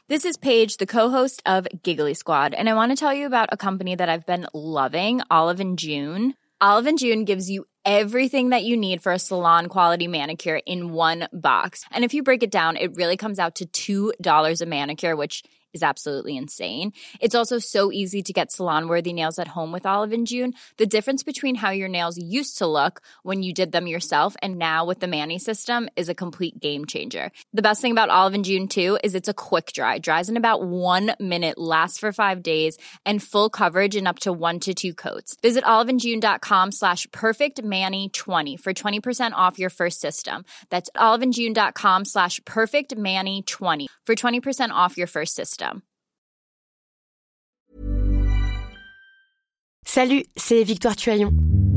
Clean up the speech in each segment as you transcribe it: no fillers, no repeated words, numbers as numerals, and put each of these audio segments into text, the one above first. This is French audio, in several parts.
This is Paige, the co-host of Giggly Squad, and I want to tell you about a company that I've been loving, Olive & June. Olive & June gives you everything that you need for a salon-quality manicure in one box. And if you break it down, it really comes out to $2 a manicure, which is absolutely insane. It's also so easy to get salon-worthy nails at home with Olive & June. The difference between how your nails used to look when you did them yourself and now with the Mani system is a complete game changer. The best thing about Olive & June, too, is it's a quick dry. Dries in about 1 minute, lasts for 5 days, and full coverage in up to 1 to 2 coats. Visit oliveandjune.com/perfectmani20 for 20% off your first system. That's oliveandjune.com/perfectmani20 for 20% off your first system. Salut, c'est Victoire Tuaillon.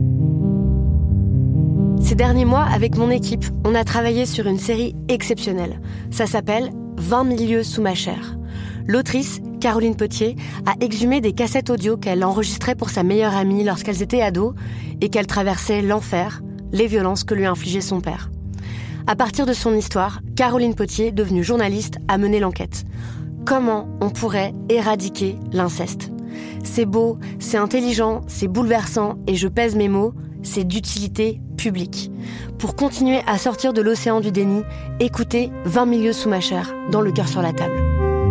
Ces derniers mois, avec mon équipe, on a travaillé sur une série exceptionnelle. Ça s'appelle 20 000 lieues sous ma chair. L'autrice, Caroline Potier, a exhumé des cassettes audio qu'elle enregistrait pour sa meilleure amie lorsqu'elles étaient ados et qu'elle traversait l'enfer, les violences que lui infligeait son père. À partir de son histoire, Caroline Potier, devenue journaliste, a mené l'enquête. Comment on pourrait éradiquer l'inceste ? C'est beau, c'est intelligent, c'est bouleversant et je pèse mes mots, c'est d'utilité publique. Pour continuer à sortir de l'océan du déni, écoutez 20 000 lieues sous ma chair, dans Le cœur sur la table.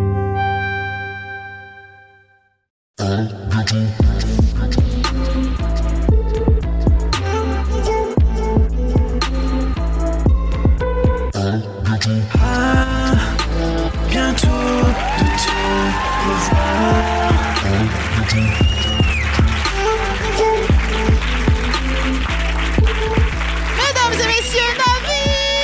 Bientôt de te revoir. Mesdames et messieurs, Navi!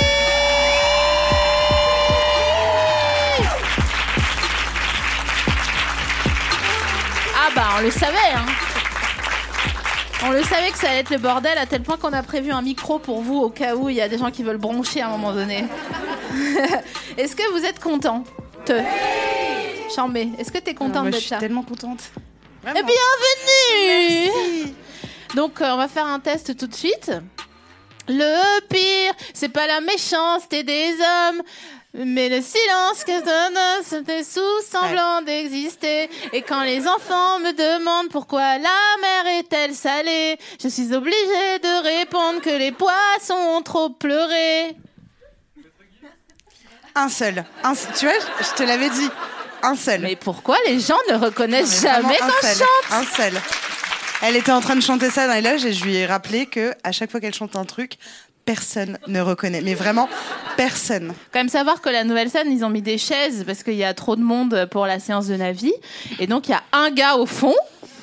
Ah bah on le savait hein. On le savait que ça allait être le bordel à tel point qu'on a prévu un micro pour vous au cas où il y a des gens qui veulent broncher à un moment donné. Est-ce que vous êtes content? Chambé, est-ce que t'es contente d'être là? Je suis tellement contente. Vraiment. Et bienvenue! Merci. Donc on va faire un test tout de suite. Le pire, c'est pas la méchanceté des hommes, mais le silence que donne, c'était sous semblant d'exister. Et quand les enfants me demandent pourquoi la mer est-elle salée, je suis obligée de répondre que les poissons ont trop pleuré. Un seul. Tu vois, je te l'avais dit. Un seul. Mais pourquoi les gens ne reconnaissent jamais quand je chante? Un seul. Elle était en train de chanter ça dans les loges et je lui ai rappelé que à chaque fois qu'elle chante un truc, personne ne reconnaît. Mais vraiment, personne. Quand même savoir que la nouvelle scène, ils ont mis des chaises parce qu'il y a trop de monde pour la séance de Navi. Et donc, il y a un gars au fond.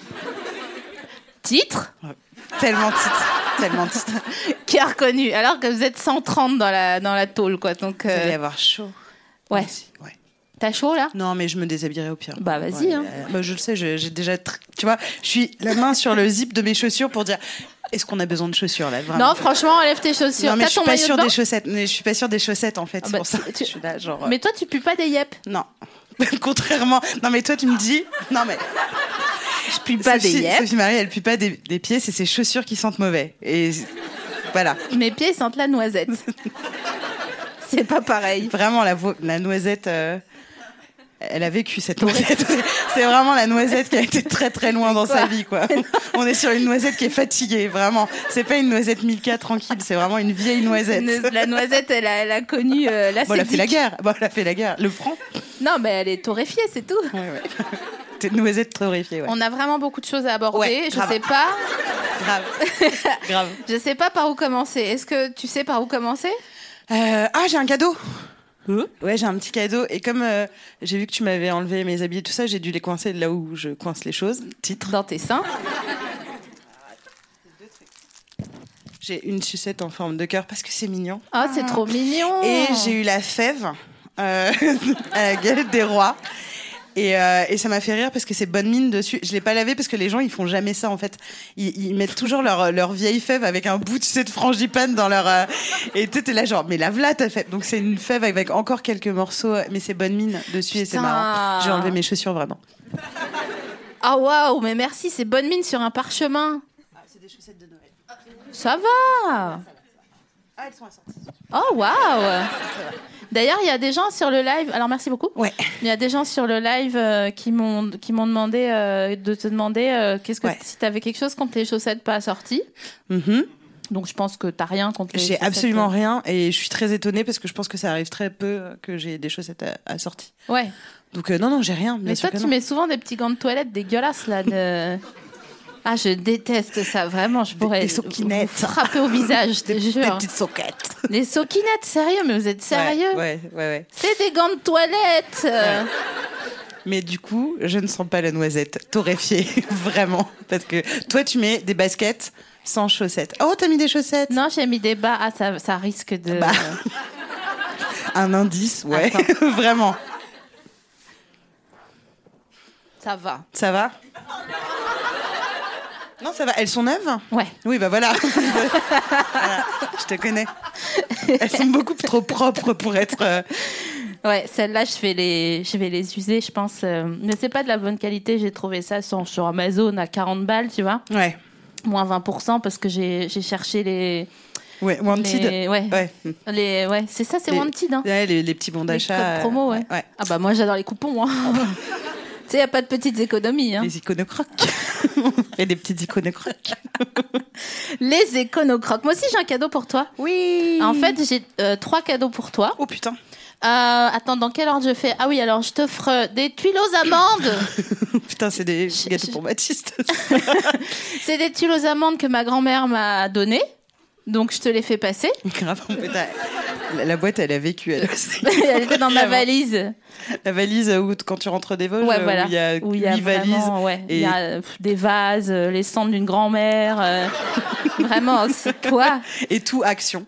Titre. Tellement titre. Qui a reconnu. Alors que vous êtes 130 dans la tôle, quoi. Donc, vous allez avoir chaud. Ouais. Ouais. T'as chaud, là? Non, mais je me déshabillerai au pire. Bah, vas-y, ouais, hein. Je le sais, j'ai déjà... Tu vois, je suis la main sur le zip de mes chaussures pour dire... Est-ce qu'on a besoin de chaussures, là, vraiment? Non, franchement, enlève tes chaussures. Non, mais T'as je ton suis pas maillot sûre de bain? des chaussettes. Mais je suis pas sûre des chaussettes, en fait. C'est pour ça que je suis là, genre... Mais toi, tu pues pas des yep? Non. Contrairement... Non, mais toi, tu me dis... Non, mais... Je pue pas des yep. Sophie Marie, elle pue pas des pieds, c'est ses chaussures qui sentent mauvais. Et voilà. Mes pieds sentent la noisette. C'est pas pareil. Vraiment, la noisette... Elle a vécu cette noisette. C'est vraiment la noisette qui a été très très loin dans sa vie, quoi. On est sur une noisette qui est fatiguée, vraiment. C'est pas une noisette Milka tranquille, c'est vraiment une vieille noisette. La noisette, elle a connu la elle a fait la guerre. Elle a fait la guerre. Le franc. Non, mais elle est torréfiée, c'est tout. Ouais. T'es une noisette torréfiée, ouais. On a vraiment beaucoup de choses à aborder. Ouais, je sais pas. Grave. Je sais pas par où commencer. Est-ce que tu sais par où commencer? J'ai un cadeau. Ouais, j'ai un petit cadeau. Et comme j'ai vu que tu m'avais enlevé mes habits et tout ça, j'ai dû les coincer là où je coince les choses. Titre. Dans tes seins. J'ai une sucette en forme de cœur parce que c'est mignon. Ah, c'est trop mignon. Et j'ai eu la fève à la galette des rois. Et ça m'a fait rire parce que c'est bonne mine dessus. Je l'ai pas lavé parce que les gens ils font jamais ça en fait. Ils mettent toujours leur vieille fève avec un bout, tu sais, de frangipane dans leur et t'es là genre mais lave-la ta fève. Donc c'est une fève avec encore quelques morceaux, mais c'est bonne mine dessus. Putain. Et c'est marrant. J'ai enlevé mes chaussures vraiment. Ah waouh, mais merci, c'est bonne mine sur un parchemin. C'est des chaussettes de Noël. Ça va. Ah, elles sont assorties. Oh, waouh! D'ailleurs, il y a des gens sur le live. Alors, merci beaucoup. Ouais. Il y a des gens sur le live qui m'ont demandé de te demander si tu avais quelque chose contre les chaussettes pas assorties. Mm-hmm. Donc, je pense que tu n'as rien contre les J'ai chaussettes. absolument rien et je suis très étonnée parce que je pense que ça arrive très peu que j'ai des chaussettes assorties. Ouais. Donc, non, j'ai rien. Mais toi, tu mets souvent des petits gants de toilette dégueulasses, là. Ah, je déteste ça, vraiment. Je pourrais des soquinettes. vous frapper au visage, je te jure. Des petites soquettes. Des soquinettes, sérieux? Mais vous êtes sérieux? Ouais. C'est des gants de toilette. Mais du coup, je ne sens pas la noisette torréfiée, vraiment. Parce que toi, tu mets des baskets sans chaussettes. Oh, t'as mis des chaussettes? Non, j'ai mis des bas. Ah, ça risque de... Un indice, ouais. Attends. Vraiment. Ça va. Ça va? Non, ça va. Elles sont neuves? Ouais. Oui, bah voilà. Voilà. Je te connais. Elles sont beaucoup trop propres pour être... Ouais, celles-là, je vais les user, je pense. Mais c'est pas de la bonne qualité. J'ai trouvé ça sur Amazon à 40 balles, tu vois. Ouais. Moins 20% parce que j'ai cherché les... Ouais, Wanted. Ouais, c'est ça, c'est Wanted. Hein. Ouais, les petits bons d'achat. Les codes promo, ouais. Ah bah moi, j'adore les coupons. Hein. Tu sais, il n'y a pas de petites économies. Hein. Les iconocroques. On fait des petites iconocroques. Les éconocroques. Moi aussi, j'ai un cadeau pour toi. Oui. En fait, j'ai 3 cadeaux pour toi. Oh putain. Attends, dans quel ordre je fais? Ah oui, alors je t'offre des tuiles aux amandes. Putain, c'est des gâteaux pour Baptiste. C'est des tuiles aux amandes que ma grand-mère m'a données. Donc, je te les fais passer. Grave, en fait, la boîte, elle a vécu. Elle était dans ma valise. La valise où, quand tu rentres des Vosges, voilà. où il y a 8 valises. Il y a des vases, les cendres d'une grand-mère. Vraiment, c'est toi. Et tout action.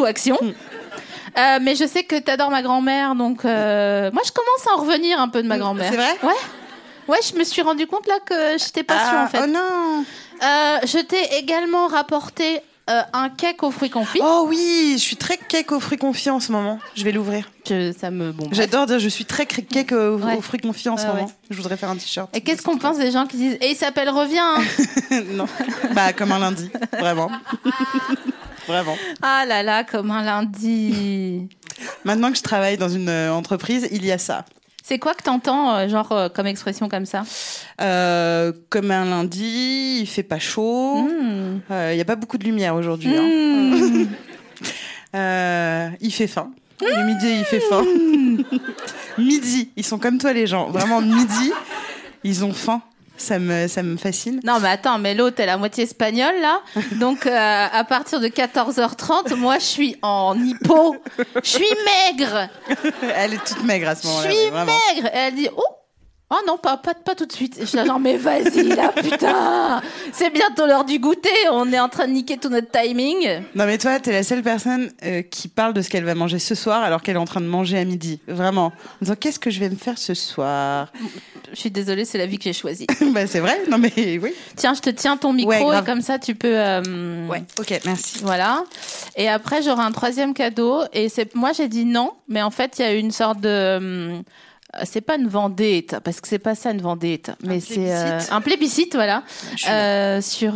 Mais je sais que t'adores ma grand-mère, donc moi, je commence à en revenir un peu de ma grand-mère. C'est vrai? Ouais, je me suis rendu compte là que j'étais pas sûre, en fait. Oh non. Je t'ai également rapporté un cake aux fruits confits. Oh oui, je suis très cake aux fruits confits en ce moment. Je vais l'ouvrir. J'adore dire je suis très cake aux fruits confits en ce moment. Ouais. Je voudrais faire un t-shirt. Et qu'est-ce qu'on pense des gens qui disent « Et il s'appelle Reviens hein !» Non, comme un lundi, vraiment. Vraiment. Ah là là, comme un lundi. Maintenant que je travaille dans une entreprise, il y a ça. C'est quoi que t'entends, comme expression comme ça? Comme un lundi, il fait pas chaud. Il y a pas beaucoup de lumière aujourd'hui. Il fait faim. Le midi, il fait faim. Midi, ils sont comme toi les gens. Vraiment, midi, ils ont faim. Ça me fascine. Non, mais attends, mais l'autre, elle est à moitié espagnole, là. Donc, à partir de 14h30, moi, je suis en hypo. Je suis maigre. Elle est toute maigre à ce moment-là. Je suis maigre. Et elle dit, oh non, pas tout de suite. Et je suis là, genre, mais vas-y, là, putain. C'est bientôt l'heure du goûter. On est en train de niquer tout notre timing. Non, mais toi, t'es la seule personne qui parle de ce qu'elle va manger ce soir alors qu'elle est en train de manger à midi. Vraiment. En disant, qu'est-ce que je vais me faire ce soir? Je suis désolée, c'est la vie que j'ai choisie. C'est vrai. Non, mais oui. Tiens, je te tiens ton micro et comme ça, tu peux... Ouais, ok, merci. Voilà. Et après, j'aurai un 3e cadeau. Et moi, j'ai dit non. Mais en fait, il y a une sorte de... c'est pas une vendetta, parce que c'est pas ça une vendetta, mais c'est un plébiscite, voilà. Sur...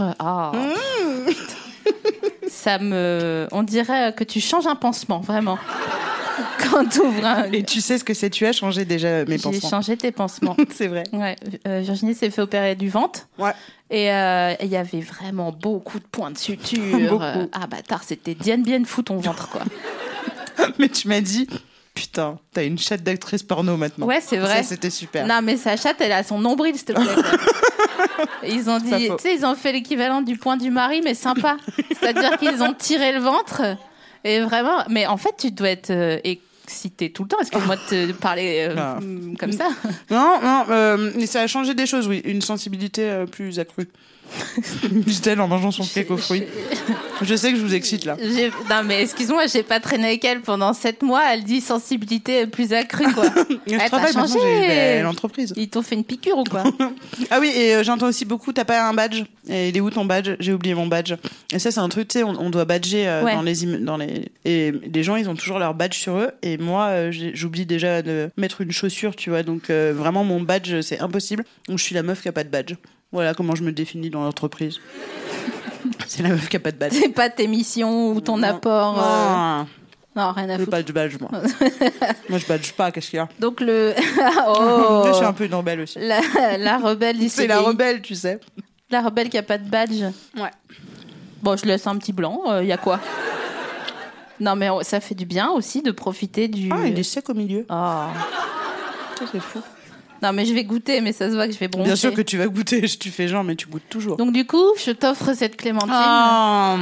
on dirait que tu changes un pansement, vraiment. Quand t'ouvres un... Et tu sais ce que c'est, tu as changé déjà mes pansements. J'ai changé tes pansements. C'est vrai. Ouais. Virginie s'est fait opérer du ventre. Ouais. Et il y avait vraiment beaucoup de points de suture. Ah bâtard, c'était Diane bien fou ton ventre, quoi. Mais tu m'as dit... Putain, t'as une chatte d'actrice porno maintenant. Ouais, c'est vrai. Ça, c'était super. Non, mais sa chatte, elle a son nombril, s'il te plaît. Ils ont dit, tu sais, ils ont fait l'équivalent du point du mari, mais sympa. C'est-à-dire qu'ils ont tiré le ventre. Et vraiment, mais en fait, tu dois être excitée tout le temps. Excuse-moi de te parler comme ça. Non, mais ça a changé des choses, oui. Une sensibilité plus accrue. Dit-elle en mangeant son cake aux fruits. Je sais que je vous excite là. Non mais excuse-moi, j'ai pas traîné avec elle pendant 7 mois. Elle dit sensibilité plus accrue, quoi. T'as changé l'entreprise. Ils t'ont fait une piqûre ou quoi? Ah oui, et j'entends aussi beaucoup, t'as pas un badge? Et il est où ton badge? J'ai oublié mon badge. Et ça c'est un truc, tu sais, on doit badger dans les et les gens ils ont toujours leur badge sur eux. Et moi j'oublie déjà de mettre une chaussure, tu vois. Donc vraiment mon badge c'est impossible. Donc je suis la meuf qui a pas de badge. Voilà comment je me définis dans l'entreprise. C'est la meuf qui a pas de badge. C'est pas tes missions ou ton apport. Non, rien à Je veux foutre. pas de badge, moi. Moi, je badge pas, qu'est-ce qu'il y a? Donc le. Oh. Je suis un peu une rebelle aussi. La rebelle du C'est la CDI. rebelle, tu sais. La rebelle qui a pas de badge. Ouais. Bon, je laisse un petit blanc. Y a quoi? Non, mais ça fait du bien aussi de profiter du. Ah, il est sec au milieu. Oh. Ça, c'est fou. Non, mais je vais goûter, mais ça se voit que je vais broncher. Bien sûr que tu vas goûter, tu fais genre, mais tu goûtes toujours. Donc du coup, je t'offre cette clémentine. Oh.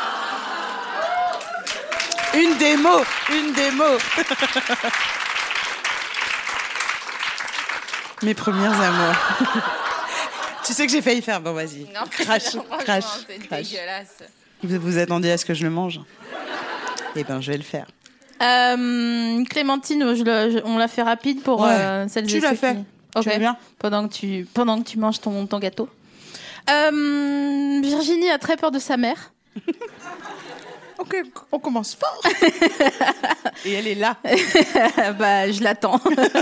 Une démo. Mes premières amours. Tu sais que j'ai failli faire. Bon, vas-y. Non, Crash. c'est dégueulasse. Vous attendiez à ce que je le mange? Eh ben, je vais le faire. Clémentine, on l'a fait rapide pour celles Tu et l'as ceux fait. qui- Tu Ok. veux bien? Pendant que tu manges ton gâteau. Virginie a très peur de sa mère. Ok, on commence fort. Et elle est là. Bah, je l'attends.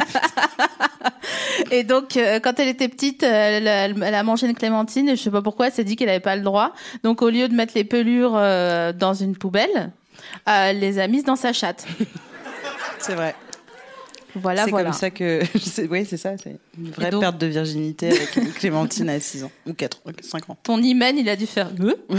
Et donc, quand elle était petite, elle a mangé une clémentine et je sais pas pourquoi, elle s'est dit qu'elle avait pas le droit. Donc, au lieu de mettre les pelures dans une poubelle, elle les a mises dans sa chatte. C'est vrai. Voilà. C'est comme ça que. Oui, c'est ça. C'est une vraie donc- perte de virginité avec une Clémentine à 6 ans. Ou 5 ans. Ton hymen, il a dû faire.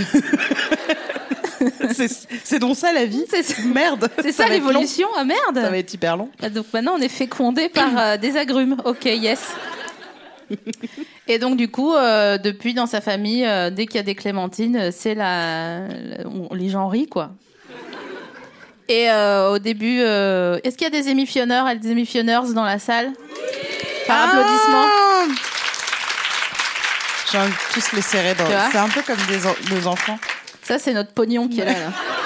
C'est donc ça la vie? Merde. C'est ça va être long. l'évolution? Ah merde! Ça va être hyper long. Donc maintenant, on est fécondé par des agrumes. Ok, yes. Et donc du coup, depuis dans sa famille, dès qu'il y a des clémentines, c'est les gens rient quoi. Et au début, est-ce qu'il y a des émissionneurs et des émissionneurs dans la salle? Par applaudissement. J'ai envie de tous les serrer dans. Tu vois? C'est un peu comme nos enfants. Ça, c'est notre pognon qui est là.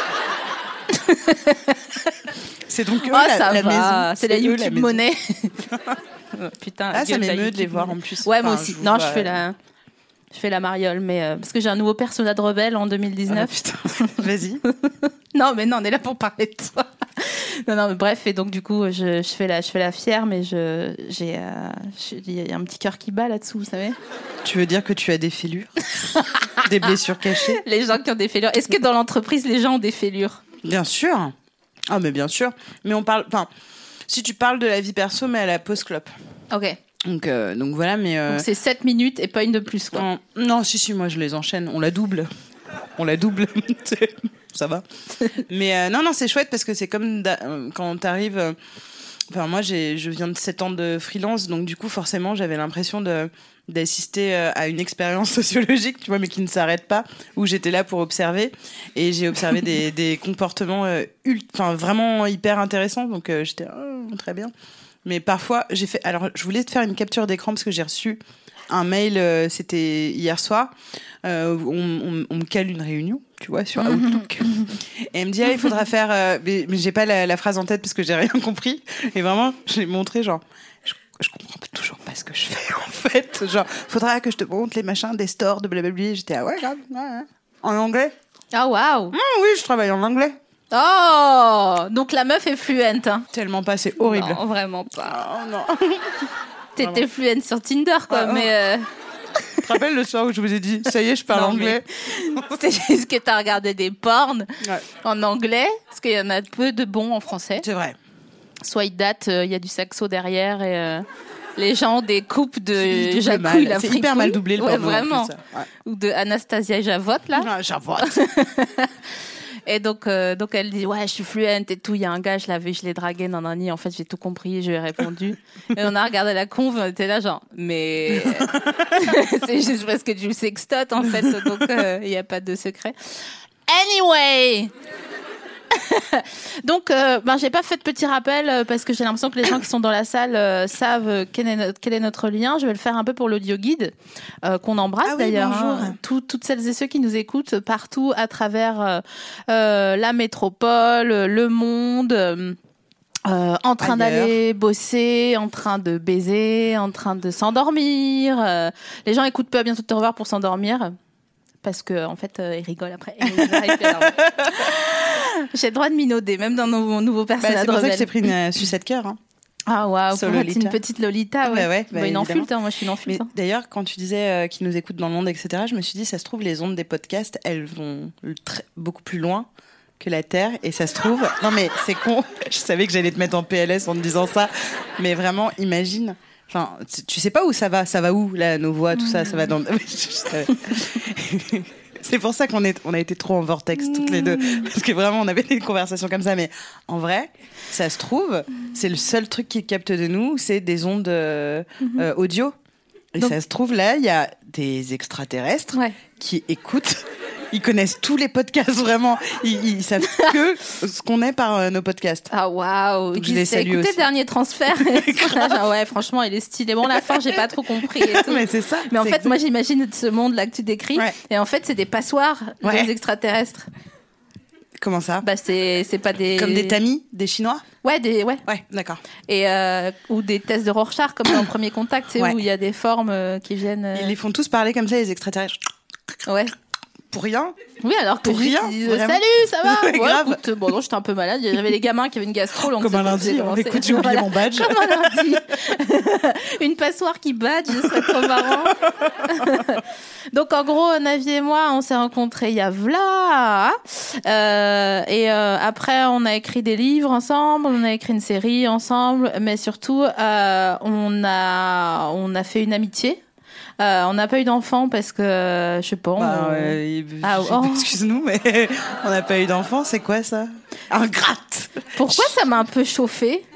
C'est donc eux Oh, la ça va. maison. C'est la eux, YouTube maison. monnaie. Putain. Ah, ça gueule, la m'émeut de les YouTube voir monnaie. en plus. Ouais, moi Enfin, aussi. je vous Non, vois, je fais la mariole, mais parce que j'ai un nouveau persona de rebelle en 2019. Ah, putain. Vas-y. Non, mais non, on est là pour parler de toi. Non, mais bref, et donc du coup, je fais la fière, mais il y a un petit cœur qui bat là-dessous, vous savez. Tu veux dire que tu as des fêlures? Des blessures cachées? Les gens qui ont des fêlures. Est-ce que dans l'entreprise, les gens ont des fêlures? Bien sûr. Ah, mais bien sûr. Mais on parle. Enfin, si tu parles de la vie perso, mais à la post-clope. Ok. Donc voilà, mais. Donc c'est 7 minutes et pas une de plus, quoi. Non, si, moi je les enchaîne. On la double. Ça va. Mais non, c'est chouette parce que c'est comme quand t'arrives. Enfin, moi, je viens de 7 ans de freelance, donc du coup, forcément, j'avais l'impression d'assister à une expérience sociologique, tu vois, mais qui ne s'arrête pas, où j'étais là pour observer. Et j'ai observé des comportements vraiment hyper intéressants, donc j'étais très bien. Mais parfois, j'ai fait. Alors, je voulais te faire une capture d'écran parce que j'ai reçu un mail, c'était hier soir, où on me cale une réunion, tu vois, sur Outlook. Et elle me dit, il faudra faire. Mais j'ai pas la phrase en tête parce que j'ai rien compris. Et vraiment, je l'ai montré, genre. Je comprends toujours pas ce que je fais, en fait. Genre, faudra que je te montre les machins des stores de blablabla. J'étais, ouais, grave. Ouais. En anglais? Ah, waouh! Oui, je travaille en anglais. Oh! Donc la meuf est fluente, hein? Tellement pas, c'est horrible. Non, vraiment pas. Oh non. T'étais fluente sur Tinder, quoi, mais... Tu te rappelles le soir où je vous ai dit, ça y est, je parle Non, anglais? C'est juste que t'as regardé des porns Ouais. en anglais, parce qu'il y en a peu de bons en français. C'est vrai. Soit ils datent, il y a du saxo derrière et les gens ont des coupes de double Jacouille mal. la C'est fripouille. hyper mal doublé le Ouais, porno, en vraiment. plus, ça. Ouais. Ou de Anastasia Javotte là. Ah, j'avoue. Et donc elle dit ouais je suis fluente et tout. Il y a un gars je l'ai dragué nanani. En fait j'ai tout compris, je lui ai répondu. Et on a regardé la conve, on était là genre mais c'est juste parce que tu le sextotes en fait. Donc il y a pas de secret. Anyway. Donc, j'ai pas fait de petit rappel parce que j'ai l'impression que les gens qui sont dans la salle savent quel est notre lien. Je vais le faire un peu pour l'audio guide qu'on embrasse Ah oui, d'ailleurs. bonjour. Toutes celles et ceux qui nous écoutent partout à travers la métropole, le monde. En train Ailleurs. d'aller bosser, en train de baiser, en train de s'endormir. Les gens écoutent peu à bientôt te revoir pour s'endormir. Parce que en fait, ils rigolent après. J'ai le droit de minauder, même dans nos nouveaux personnages. C'est pour ça que rebelles. j'ai pris une sucette cœur. Hein. Ah waouh, Sur pour être Lolita. une petite Lolita, ouais. Ouais, Bah, une évidemment. enfulte, hein, moi je suis une Mais enfulte. Hein. d'ailleurs, quand tu disais qu'ils nous écoutent dans le monde, etc., je me suis dit, ça se trouve, les ondes des podcasts, elles vont beaucoup plus loin que la Terre. Et ça se trouve... Non, mais c'est con. Je savais que j'allais te mettre en PLS en te disant ça. Mais vraiment, imagine... Enfin, tu sais pas où ça va. Ça va où, là, nos voix, tout ça. Ça va dans... C'est pour ça on a été trop en vortex toutes les deux, parce que vraiment on avait des conversations comme ça. Mais en vrai, ça se trouve, c'est le seul truc qu'ils captent de nous, c'est des ondes audio. Et Donc- ça se trouve là, il y a des extraterrestres Ouais. qui écoutent. Ils connaissent tous les podcasts, vraiment. Ils savent que ce qu'on est par nos podcasts. Ah waouh, Donc, je les salue écoutez aussi. le dernier transfert. Genre, ouais, franchement, il est stylé. Bon, la fin, j'ai pas trop compris. Et tout. Mais c'est ça. Mais en c'est fait, exact. moi, j'imagine ce monde-là que tu décris. Ouais. Et en fait, c'est des passoires Ouais. des extraterrestres. Comment ça? Bah, c'est pas des. Comme des tamis, des Chinois? Ouais, ouais. Ouais, d'accord. Et ou des tests de Rorschach, comme dans Premier Contact, c'est Ouais. où il y a des formes qui viennent. Ils les font tous parler comme ça, les extraterrestres. Ouais. Pour rien. Oui, alors que Pour juste, rien, ils disent vraiment. salut, ça va? Ouais, grave. Écoute, bon, non, j'étais un peu malade. Il y avait les gamins qui avaient une gastro. Donc Comme un c'est- lundi, c'est on commencé. écoute, j'ai oublié Voilà. mon badge. Comme un lundi. Une passoire qui badge, ce serait trop marrant. Donc, en gros, Navi et moi, on s'est rencontrés il y a v'là. Après, on a écrit des livres ensemble, on a écrit une série ensemble, mais surtout, on a fait une amitié. On n'a pas eu d'enfants parce que, je sais pas. Ah, oh. Excuse-nous, mais on n'a pas eu d'enfant, c'est quoi ça? Un gratte. Pourquoi ça m'a un peu chauffée?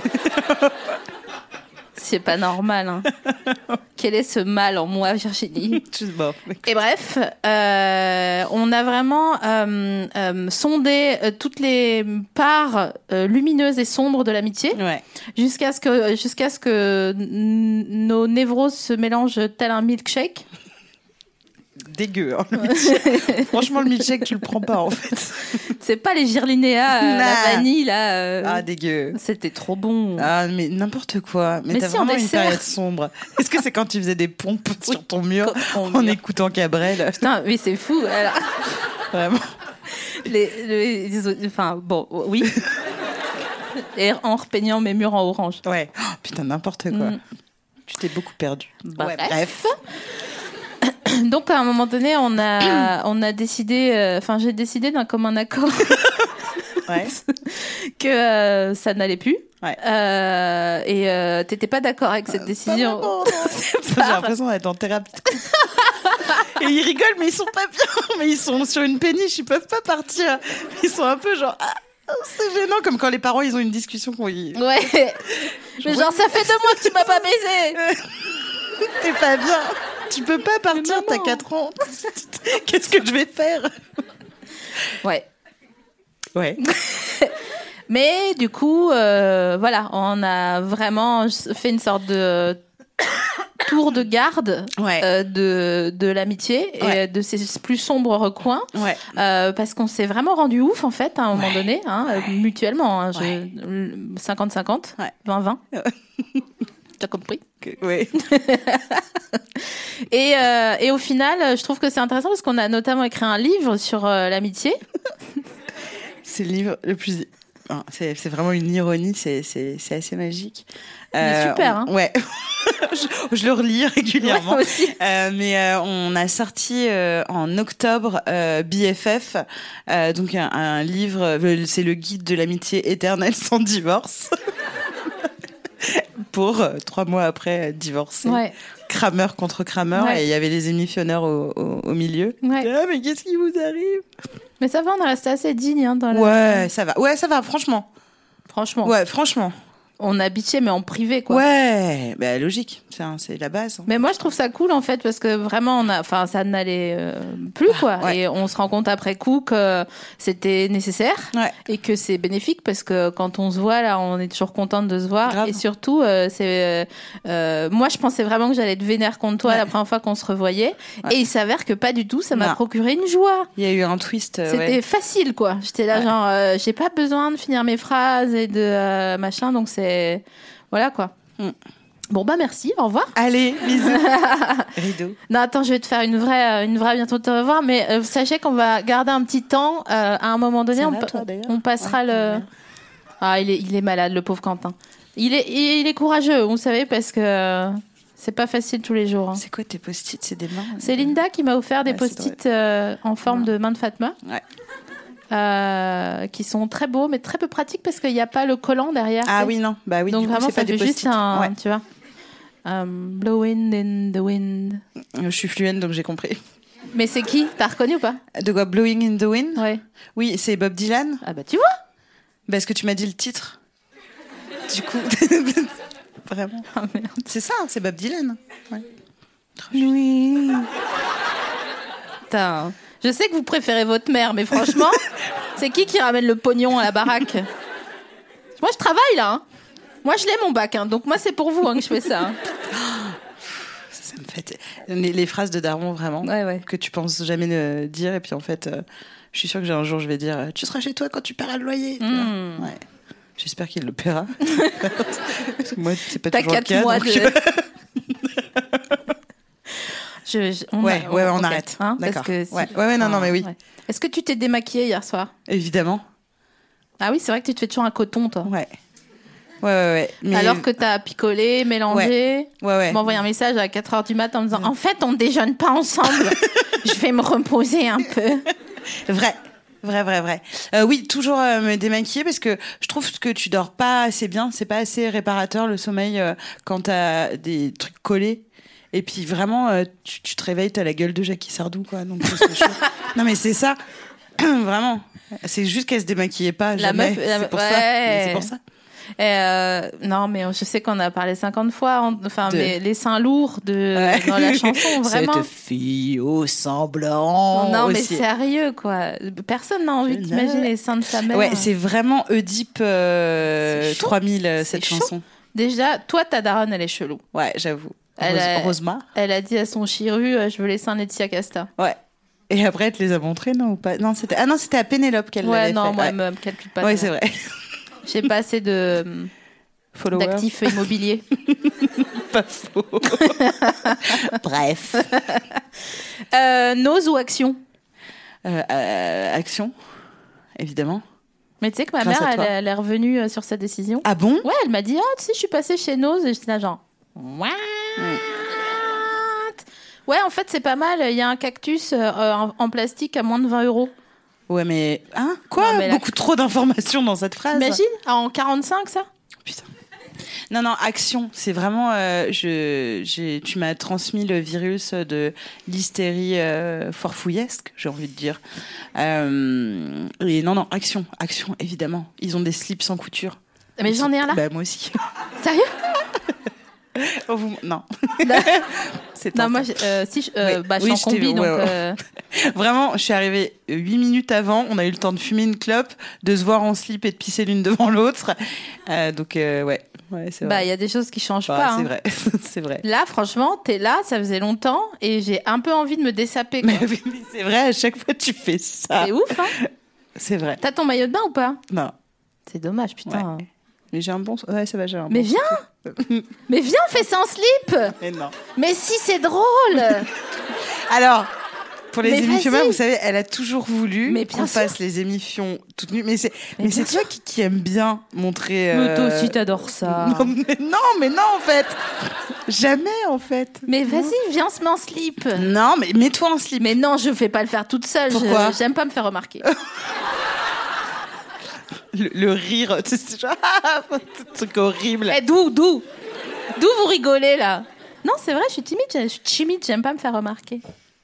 C'est pas normal. Hein. Quel est ce mal en moi, Virginie? Bon, Et bref, on a vraiment sondé toutes les parts lumineuses et sombres de l'amitié ouais. jusqu'à ce que nos névroses se mélangent tel un milkshake. Dégueu. Hein, le milkshake. Franchement, le milkshake, tu le prends pas en fait. C'est pas les Girlinéa, la Nah. vanille là. Ah, dégueu. C'était trop bon. Ah, mais n'importe quoi. Mais t'as si, en vraiment une dessert. période sombre. Est-ce que c'est quand tu faisais des pompes sur ton mur Ton en mur. écoutant Cabrel? Putain, mais c'est fou. Alors, Vraiment. enfin, bon, oui. Et en repeignant mes murs en orange. Ouais. Oh, putain, n'importe quoi. Mm. Tu t'es beaucoup perdu. Bref. Bref. Donc, à un moment donné, on a décidé, j'ai décidé d'un commun accord Ouais. que ça n'allait plus. Ouais. Et t'étais pas d'accord avec cette décision. J'ai l'impression d'être en thérapie. Et ils rigolent, mais ils sont pas bien. Mais ils sont sur une péniche, ils peuvent pas partir. Ils sont un peu genre, ah, c'est gênant, comme quand les parents ils ont une discussion qu'on y. Ouais. Mais genre, ça fait 2 mois que tu m'as pas baisé. T'es pas bien. Tu peux pas partir, t'as 4 ans. Qu'est-ce que je vais faire? Ouais. Ouais. Mais du coup, voilà, on a vraiment fait une sorte de tour de garde Ouais. de l'amitié Ouais. et de ses plus sombres recoins. Ouais. Parce qu'on s'est vraiment rendu ouf en fait à un moment donné, hein, mutuellement. Hein, Ouais. 50-50, Ouais. 20-20. T'as compris? Ouais. Et au final, je trouve que c'est intéressant parce qu'on a notamment écrit un livre sur l'amitié. C'est le livre le plus. Non, c'est vraiment une ironie, c'est assez magique. Il est super, hein. Ouais. je le relis régulièrement. Ouais, aussi. Mais on a sorti en octobre BFF, donc un livre, c'est le guide de l'amitié éternelle sans divorce. Pour 3 mois après divorcer. Ouais. Kramer contre Kramer, Ouais. et il y avait les émissionneurs au milieu. Ouais. Ah, mais qu'est-ce qui vous arrive? Mais ça va, on est resté assez digne hein, dans la... Ouais, ça va. Ouais, ça va, franchement. Franchement. Ouais, franchement. On a bitché, mais en privé, quoi. Ouais, bah logique. C'est la base. Mais moi, je trouve ça cool, en fait, parce que vraiment, ça n'allait plus, quoi. Ouais. Et on se rend compte après coup que c'était nécessaire Ouais. et que c'est bénéfique parce que quand on se voit, là, on est toujours contente de se voir. Grave. Et surtout, moi, je pensais vraiment que j'allais être vénère contre toi Ouais. la première fois qu'on se revoyait. Ouais. Et il s'avère que pas du tout, ça m'a Non. procuré une joie. Il y a eu un twist. C'était Ouais. facile, quoi. J'étais là, Ouais. genre, j'ai pas besoin de finir mes phrases et de machin, donc c'est. Voilà, quoi. Mm. Bon, bah, merci, au revoir. Allez, bisous. Rideau. Non, attends, je vais te faire une vraie bientôt te revoir, mais sachez qu'on va garder un petit temps. À un moment donné, Ça on, va, toi, d'ailleurs on passera Ouais, le. bien. Ah, il est malade, le pauvre Quentin. Il est courageux, vous savez, parce que c'est pas facile tous les jours. Hein. C'est quoi tes post-it? C'est des mains? C'est Linda qui m'a offert des post-it en forme de main de Fatma. Ouais. Qui sont très beaux, mais très peu pratiques parce qu'il n'y a pas le collant derrière. Ah oui, non. Bah oui, donc du coup, vraiment, c'est ça pas des fait juste post-it. tu vois. Blowing in the wind. Je suis fluente, donc j'ai compris. Mais c'est qui? T'as reconnu ou pas? De quoi? Blowing in the wind? Ouais. Oui, c'est Bob Dylan. Ah bah tu vois. Parce que tu m'as dit le titre. Du coup, vraiment. Ah, merde. C'est ça, c'est Bob Dylan. Ouais. Oui. Putain. Je sais que vous préférez votre mère, mais franchement, c'est qui ramène le pognon à la baraque? Moi, je travaille là. Hein. Moi, je l'ai mon bac, hein, donc moi, c'est pour vous que je fais ça. Hein. Ça me fait les phrases de Daron vraiment que tu penses jamais dire et puis en fait, je suis sûre que un jour je vais dire tu seras chez toi quand tu paieras le loyer. Ouais. J'espère qu'il le paiera. Moi, c'est pas toujours le cas. T'as 4 mois de. On arrête. Hein, d'accord. Parce que non, mais oui. Ouais. Est-ce que tu t'es démaquillée hier soir? Évidemment. Ah oui, c'est vrai que tu te fais toujours un coton, toi. Ouais. Mais... Alors que t'as picolé, mélangé, m'envoyer un message à 4h du matin en me disant en fait, on déjeune pas ensemble. Je vais me reposer un peu. Vrai. Oui, toujours me démaquiller parce que je trouve que tu dors pas assez bien. C'est pas assez réparateur le sommeil quand t'as des trucs collés. Et puis vraiment, tu te réveilles, t'as la gueule de Jackie Sardou, quoi. Donc c'est chaud. Non mais c'est ça, vraiment. C'est juste qu'elle se démaquillait pas. Jamais. C'est pour ça. C'est pour ça. Non, mais je sais qu'on a parlé 50 fois. Mais les seins lourds dans la chanson, vraiment. Cette fille au sang blanc. Non, mais aussi. Sérieux, quoi. Personne n'a envie d'imaginer les seins de sa mère. Ouais, c'est vraiment Oedipe 3000 cette chanson. Déjà, toi, ta daronne, elle est chelou. Ouais, j'avoue. Rosemar. Elle a dit à son chiru, je veux les seins Laetitia Casta. Ouais. Et après, elle te les a montrés, non ou pas? Non, c'était à Pénélope qu'elle l'avait fait. Ouais, non, moi, elle me calcule pas. Ouais, c'est vrai. J'ai pas assez d'actifs immobiliers. Pas faux. Bref. Nose ou action? Action, évidemment. Mais tu sais que ma mère, elle est revenue sur sa décision. Ah bon? Ouais, elle m'a dit, tu sais, je suis passée chez Nose. Et j'étais là genre, what? Ouais, en fait, c'est pas mal. Il y a un cactus en plastique à moins de 20 €. Ouais, mais... Hein? Quoi? Non, mais beaucoup trop d'informations dans cette phrase. T'imagines? En 45, ça? Putain. Non, action. C'est vraiment... tu m'as transmis le virus de l'hystérie forfouillesque, j'ai envie de dire. Et non, action. Action, évidemment. Ils ont des slips sans couture. Mais j'en ai un là? Bah, moi aussi. Sérieux? Non. Non, moi, je suis en combi, donc... Vraiment, je suis arrivée 8 minutes avant, on a eu le temps de fumer une clope, de se voir en slip et de pisser l'une devant l'autre. Donc, ouais, c'est vrai. Il y a des choses qui changent pas. C'est hein. vrai, c'est vrai. Là, franchement, t'es là, ça faisait longtemps, et j'ai un peu envie de me dessaper. Quoi. Mais c'est vrai, à chaque fois, tu fais ça. C'est ouf, hein? C'est vrai. T'as ton maillot de bain ou pas? Non. C'est dommage, putain. Ouais. Mais j'ai un bon... Ouais, ça va, j'ai un bon... Mais viens! Mais viens, on fait ça en slip! Mais non. Mais si, c'est drôle! Alors, pour les émissions, vous savez, elle a toujours voulu qu'on fasse les émissions toutes nues. Mais c'est toi qui aime bien montrer... Mais toi aussi, t'adores ça. Mais non, en fait. Jamais, en fait. Mais vas-y, viens, on se met en slip. Non, mais mets-toi en slip. Mais non, je vais pas le faire toute seule. Pourquoi? J'aime pas me faire remarquer. Le rire, c'est genre un truc horrible. D'où vous rigolez là? Non, c'est vrai, je suis timide, j'aime pas me faire remarquer.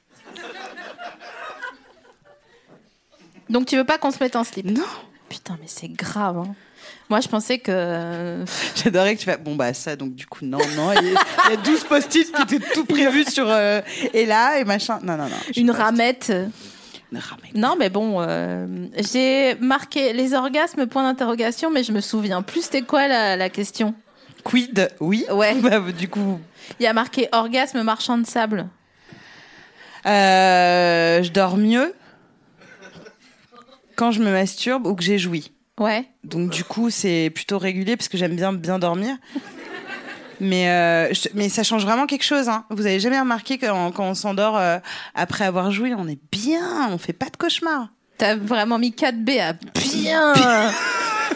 Donc tu veux pas qu'on se mette en slip? Non. Putain, mais c'est grave. Hein. Moi, je pensais que... J'adorais que tu fasses... Bon, ça, donc du coup, non. Il y a 12 post-it qui étaient tout prévus sur... et là, et machin. Non. Une ramette... Non, mais bon, j'ai marqué les orgasmes, point d'interrogation, mais je me souviens plus c'était quoi la question. Quid? Oui. Ouais. Du coup... Il y a marqué orgasme marchand de sable. Je dors mieux quand je me masturbe ou que j'ai joui. Ouais. Donc du coup, c'est plutôt régulier parce que j'aime bien dormir. Mais ça change vraiment quelque chose. Hein. Vous avez jamais remarqué que quand on s'endort après avoir joui, on est bien, on fait pas de cauchemar. T'as vraiment mis 4B à bien.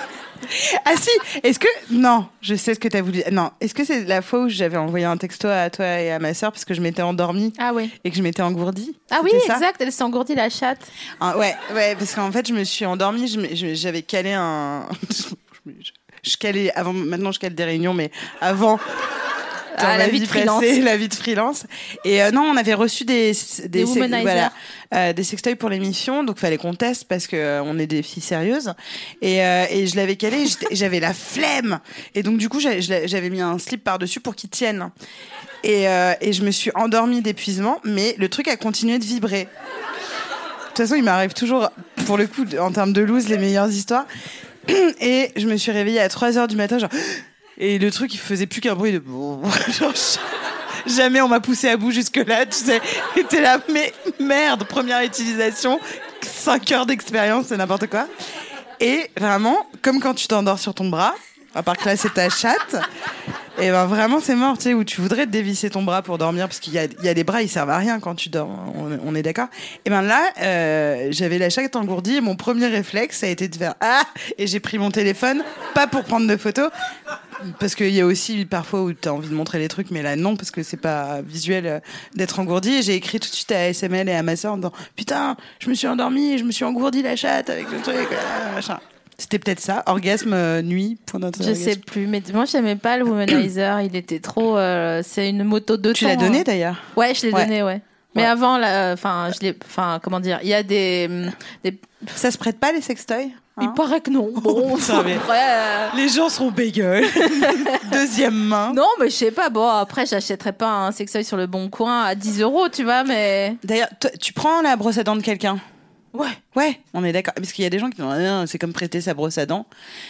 Ah si, est-ce que... Non, je sais ce que t'as voulu... Non, est-ce que c'est la fois où j'avais envoyé un texto à toi et à ma sœur parce que je m'étais endormie et que je m'étais engourdie? Ah oui, ça exact, elle s'est engourdie la chatte. Ah, ouais, parce qu'en fait, je me suis endormie, j'avais calé un... je calais avant, maintenant je cale des réunions, mais avant... la vie de freelance. La vie de freelance. Et non, on avait reçu des womanizers. Des sextoys pour l'émission, donc fallait qu'on teste parce que on est des filles sérieuses. Et je l'avais calé, j'avais la flemme. Et donc du coup, j'avais mis un slip par-dessus pour qu'il tienne. Et je me suis endormie d'épuisement, mais le truc a continué de vibrer. De toute façon, il m'arrive toujours, pour le coup, en termes de loose, les meilleures histoires. Et je me suis réveillée à 3h du matin, genre... Et le truc, il faisait plus qu'un bruit de... Genre, jamais on m'a poussé à bout jusque-là, tu sais. Et t'es là, mais merde, première utilisation, 5 heures d'expérience, c'est n'importe quoi. Et vraiment, comme quand tu t'endors sur ton bras, à part que là, c'est ta chatte, et ben vraiment, c'est mort, tu sais, où tu voudrais te dévisser ton bras pour dormir, parce qu'il y a les bras, ils servent à rien quand tu dors, on est d'accord. Et ben là, j'avais la chatte engourdie, et mon premier réflexe, ça a été de faire « Ah !» Et j'ai pris mon téléphone, pas pour prendre de photos, parce qu'il y a aussi parfois où tu as envie de montrer les trucs, mais là non, parce que c'est pas visuel d'être engourdi. Et j'ai écrit tout de suite à ASML et à ma sœur en disant putain, je me suis endormie et je me suis engourdi la chatte avec le truc, machin. C'était peut-être ça, orgasme nuit, point d'interrogation. Je sais plus, mais moi j'aimais pas le womanizer, il était trop. C'est une moto de temps. Tu l'as donné d'ailleurs? Ouais, je l'ai donné, ouais. Mais avant, comment dire, il y a des... Ça se prête pas les sextoys? Il paraît que non. Bon, après, les gens seront bégueules. Deuxième main. Non, mais je sais pas. Bon, après, j'achèterais pas un sextoy sur le Bon Coin à 10 €, tu vois, mais... D'ailleurs, tu prends la brosse à dents de quelqu'un? Ouais. Ouais, on est d'accord. Parce qu'il y a des gens qui disent c'est comme prêter sa brosse à dents.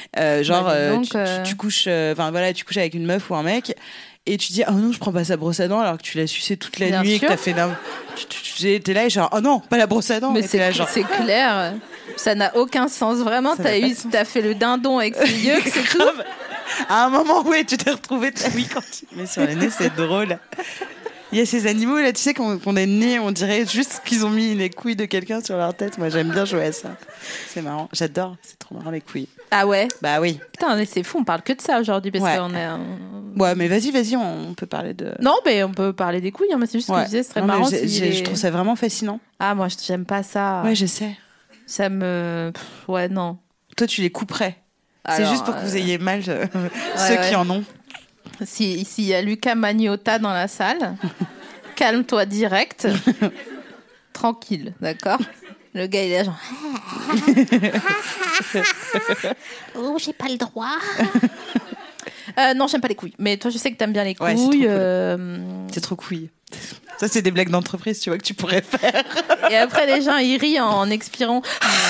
Tu couches, tu couches avec une meuf ou un mec et tu dis oh non, je prends pas sa brosse à dents alors que tu l'as sucé toute la nuit et que t'as fait t'es là et genre oh non, pas la brosse à dents. Mais c'est clair, ça n'a aucun sens vraiment. T'as fait le dindon avec ses yeux, c'est tout. À un moment, ouais, tu t'es retrouvé quand tu mets sur le nez, c'est drôle. Il y a ces animaux là, tu sais, qu'on est nés, on dirait juste qu'ils ont mis les couilles de quelqu'un sur leur tête. Moi, j'aime bien jouer à ça. C'est marrant, j'adore. C'est trop marrant les couilles. Ah ouais? Bah oui. Putain, mais c'est fou, on parle que de ça aujourd'hui parce qu'on est. Ouais, mais vas-y, on peut parler de. Non, mais on peut parler des couilles. Hein, mais c'est juste ce que je disais, c'est très marrant. Je trouve ça vraiment fascinant. Ah moi, j'aime pas ça. Ouais, je sais. Ça me. Ouais, non. Toi, tu les couperais. Alors, c'est juste pour que vous ayez mal ceux qui en ont. S'il y a Luca Magnotta dans la salle, calme-toi direct. Tranquille, d'accord? Le gars, il est genre... oh, j'ai pas le droit. Non, j'aime pas les couilles. Mais toi, je sais que t'aimes bien les couilles. Ouais, c'est trop couille. Ça, c'est des blagues d'entreprise, tu vois, que tu pourrais faire. Et après, les gens, ils rient en expirant.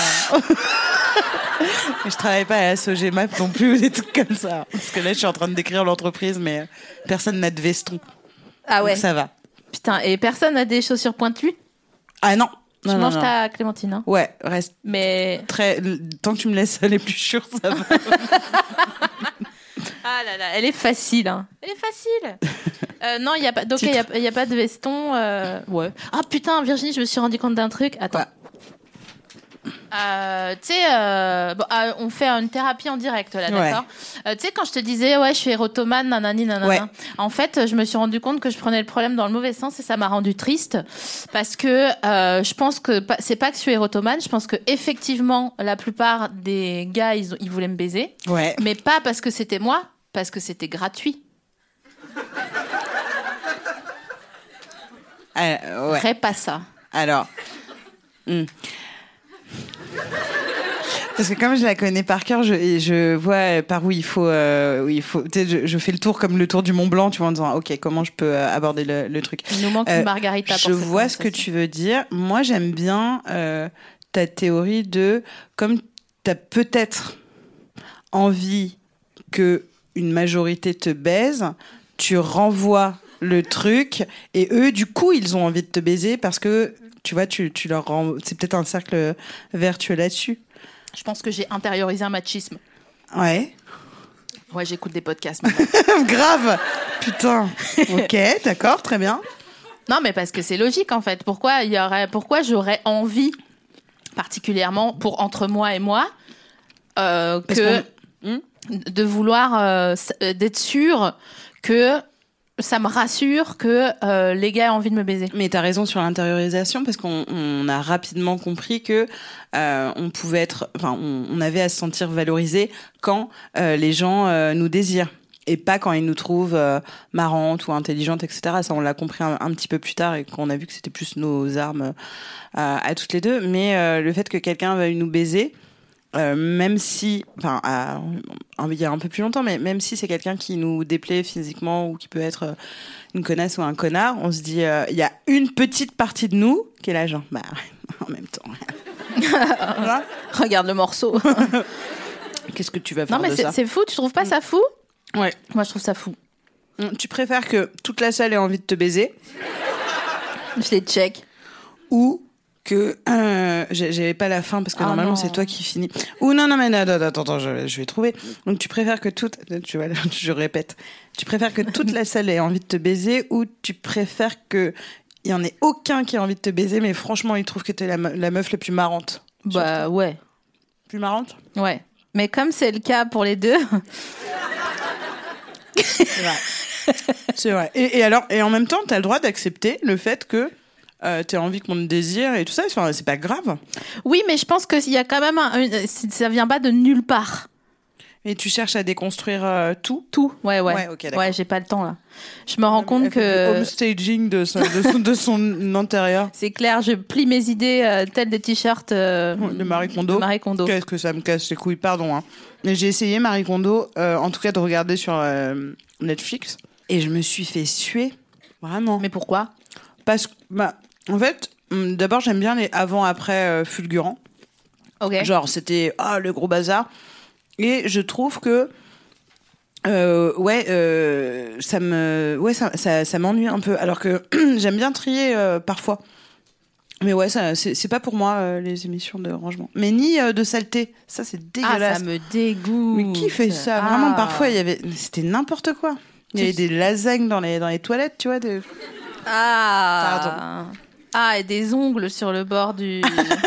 Je travaille pas à la Sogemap non plus, ou des trucs comme ça. Parce que là, je suis en train de décrire l'entreprise, mais personne n'a de veston. Ah ouais. Donc ça va. Putain, et personne n'a des chaussures pointues? Ah non. Tu manges ta clémentine, hein? Ouais, reste. Mais... Tant que tu me laisses aller plus sûr, ça va. Ah là là, elle est facile, hein. Elle est facile. Non, il y a pas. Donc il y a pas de veston. Ouais. Ah putain, Virginie, je me suis rendu compte d'un truc. Attends. Tu sais, on fait une thérapie en direct là, d'accord. Tu sais, quand je te disais je suis érotomane, nanani nanana. Ouais. En fait, je me suis rendu compte que je prenais le problème dans le mauvais sens et ça m'a rendu triste parce que je pense que c'est pas que je suis érotomane. Je pense que effectivement, la plupart des gars, ils voulaient me baiser. Ouais. Mais pas parce que c'était moi, parce que c'était gratuit. Ouais. Ferais pas ça. Alors. Parce que comme je la connais par cœur, je vois par où il faut. Tu sais, je fais le tour comme le tour du Mont Blanc, tu vois, en disant ok, comment je peux aborder le truc. Il nous manque une margarita. Je vois ce que tu veux dire. Moi, j'aime bien ta théorie de comme t'as peut-être envie que une majorité te baise, tu renvoies le truc et eux, du coup, ils ont envie de te baiser parce que tu vois, tu leur rends. C'est peut-être un cercle vertueux là-dessus. Je pense que j'ai intériorisé un machisme. Ouais. Ouais, j'écoute des podcasts. Grave. Putain. Ok, d'accord, très bien. Non, mais parce que c'est logique en fait. Pourquoi j'aurais envie, particulièrement pour entre moi et moi, de vouloir d'être sûr que ça me rassure que les gars ont envie de me baiser. Mais t'as raison sur l'intériorisation parce qu'on a rapidement compris que on pouvait être, enfin, on avait à se sentir valorisé quand les gens nous désirent et pas quand ils nous trouvent marrantes ou intelligentes, etc. Ça, on l'a compris un petit peu plus tard et qu'on a vu que c'était plus nos armes à toutes les deux. Mais le fait que quelqu'un veuille nous baiser, même si, enfin, il y a un peu plus longtemps, mais même si c'est quelqu'un qui nous déplaît physiquement ou qui peut être une connasse ou un connard, on se dit, il y a une petite partie de nous qui est là, genre, bah, en même temps. Regarde le morceau. Qu'est-ce que tu vas faire de ça ? Non, mais c'est fou, tu trouves pas ça fou ? Ouais. Moi, je trouve ça fou. Tu préfères que toute la salle ait envie de te baiser ? Je les check. Ou que j'avais pas la fin parce que normalement c'est toi qui finis. Ou non mais attends, je vais trouver. Donc tu préfères que tu vois, je répète. Tu préfères que toute la salle ait envie de te baiser ou tu préfères que il y en ait aucun qui ait envie de te baiser mais franchement il trouve que t'es la meuf la plus marrante. Bah ouais. Plus marrante ? Ouais. Mais comme c'est le cas pour les deux. C'est vrai. Et alors, et en même temps, t'as le droit d'accepter le fait que t'as envie qu'on te désire et tout ça. Enfin, c'est pas grave. Oui, mais je pense qu'il y a quand même ça vient pas de nulle part. Et tu cherches à déconstruire tout. Ouais, ok, d'accord. Ouais, j'ai pas le temps là. Je me rends compte que home staging de son intérieur. C'est clair, je plie mes idées telles des t-shirts de Marie Kondo. Qu'est-ce que ça me casse les couilles, pardon. Hein. Mais j'ai essayé Marie Kondo, en tout cas de regarder sur Netflix, et je me suis fait suer, vraiment. Mais pourquoi ? Parce que, en fait, d'abord j'aime bien les avant-après fulgurants. Ok. Genre c'était le gros bazar. Et je trouve que ça m'ennuie un peu alors que j'aime bien trier parfois. Mais ouais, ça c'est pas pour moi les émissions de rangement. Mais ni de saleté, ça c'est dégueulasse. Ah, ça me dégoûte. Mais qui fait ça ? Vraiment parfois c'était n'importe quoi. Il y avait des lasagnes dans les toilettes, tu vois, Pardon. Ah, et des ongles sur le bord du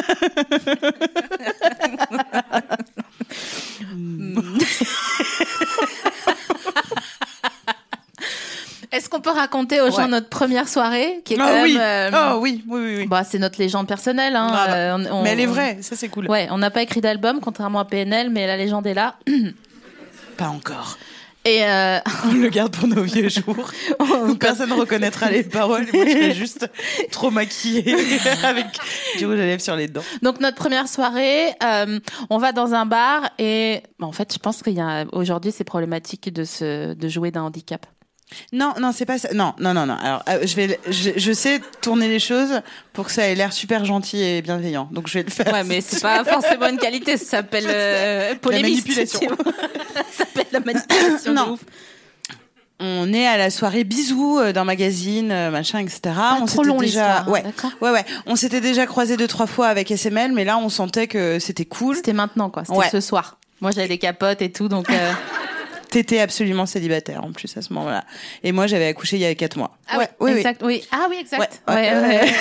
Est-ce qu'on peut raconter aux gens notre première soirée qui est quand même oui. Bah, c'est notre légende personnelle hein. Mais elle est vraie, ça c'est cool. Ouais, on n'a pas écrit d'album contrairement à PNL, mais la légende est là. Pas encore. Et on le garde pour nos vieux jours. Où personne ne reconnaîtra les paroles. Moi, je serais juste trop maquillée avec du rouge à lèvres sur les dents. Donc, notre première soirée, on va dans un bar et en fait, je pense qu'il y a aujourd'hui, c'est problématique de jouer d'un handicap. Non, c'est pas ça. Non. Alors, je sais tourner les choses pour que ça ait l'air super gentil et bienveillant. Donc, je vais le faire. Ouais, mais c'est pas forcément une qualité. Ça s'appelle polémiste. La manipulation. Ça s'appelle la manipulation. Non. De ouf. On est à la soirée bisous d'un magazine, machin, etc. On trop long l'histoire. Ouais. D'accord. Ouais. On s'était déjà croisés 2-3 fois avec SML, mais là, on sentait que c'était cool. C'était maintenant, quoi. C'était ce soir. Moi, j'avais des capotes et tout, donc. T'étais absolument célibataire en plus à ce moment-là. Et moi, j'avais accouché il y a 4 mois. Ah oui, exact. Oui. Ah oui, exact. Ouais.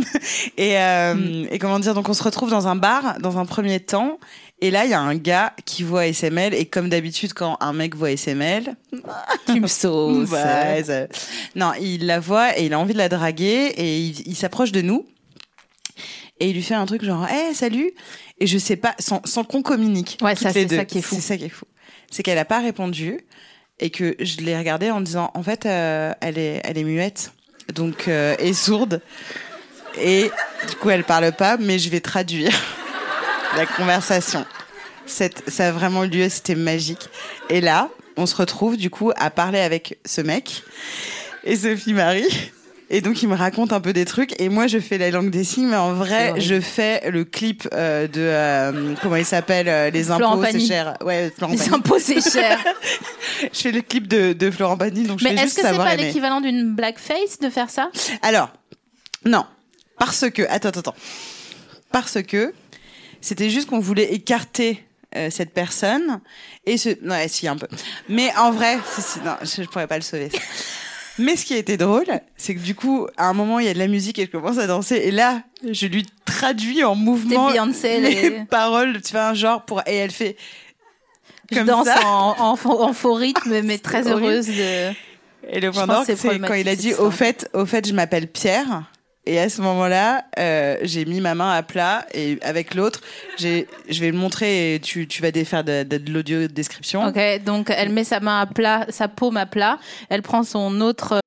Et comment dire, donc on se retrouve dans un bar dans un premier temps. Et là, il y a un gars qui voit SML. Et comme d'habitude, quand un mec voit SML, tu me sauces. Non, il la voit et il a envie de la draguer. Et il s'approche de nous. Et il lui fait un truc genre, hey, salut. Et je sais pas, sans qu'on communique. Ouais, ça, c'est ça qui est fou. C'est ça qui est fou. C'est qu'elle a pas répondu et que je l'ai regardée en disant en fait elle est muette donc et sourde et du coup elle parle pas mais je vais traduire la conversation. Ça a vraiment eu lieu, c'était magique. Et là on se retrouve du coup à parler avec ce mec et Sophie Marie. Et donc, il me raconte un peu des trucs. Et moi, je fais la langue des signes. Mais en vrai, je fais le clip de... comment il s'appelle Les impôts, c'est cher. Ouais, Florent Pagny. Les impôts, c'est cher. Je fais le clip de Florent Pagny. Donc mais je fais juste savoir. Mais est-ce que c'est pas l'équivalent d'une blackface de faire ça ? Alors, non. Parce que... Attends. Parce que c'était juste qu'on voulait écarter cette personne. Et ouais, si, un peu. Mais en vrai... non, je pourrais pas le sauver. Mais ce qui a été drôle, c'est que du coup, à un moment, il y a de la musique et je commence à danser. Et là, je lui traduis en mouvement Beyoncé, les paroles, tu vois, un genre pour... Et elle fait... Je danse en faux rythme, mais très heureuse de... Et le point d'orgue, c'est quand il a dit au fait, je m'appelle Pierre. Et à ce moment-là, j'ai mis ma main à plat et avec l'autre, je vais le montrer et tu vas faire de l'audio description. Ok, donc elle met sa main à plat, sa paume à plat. Elle prend son autre.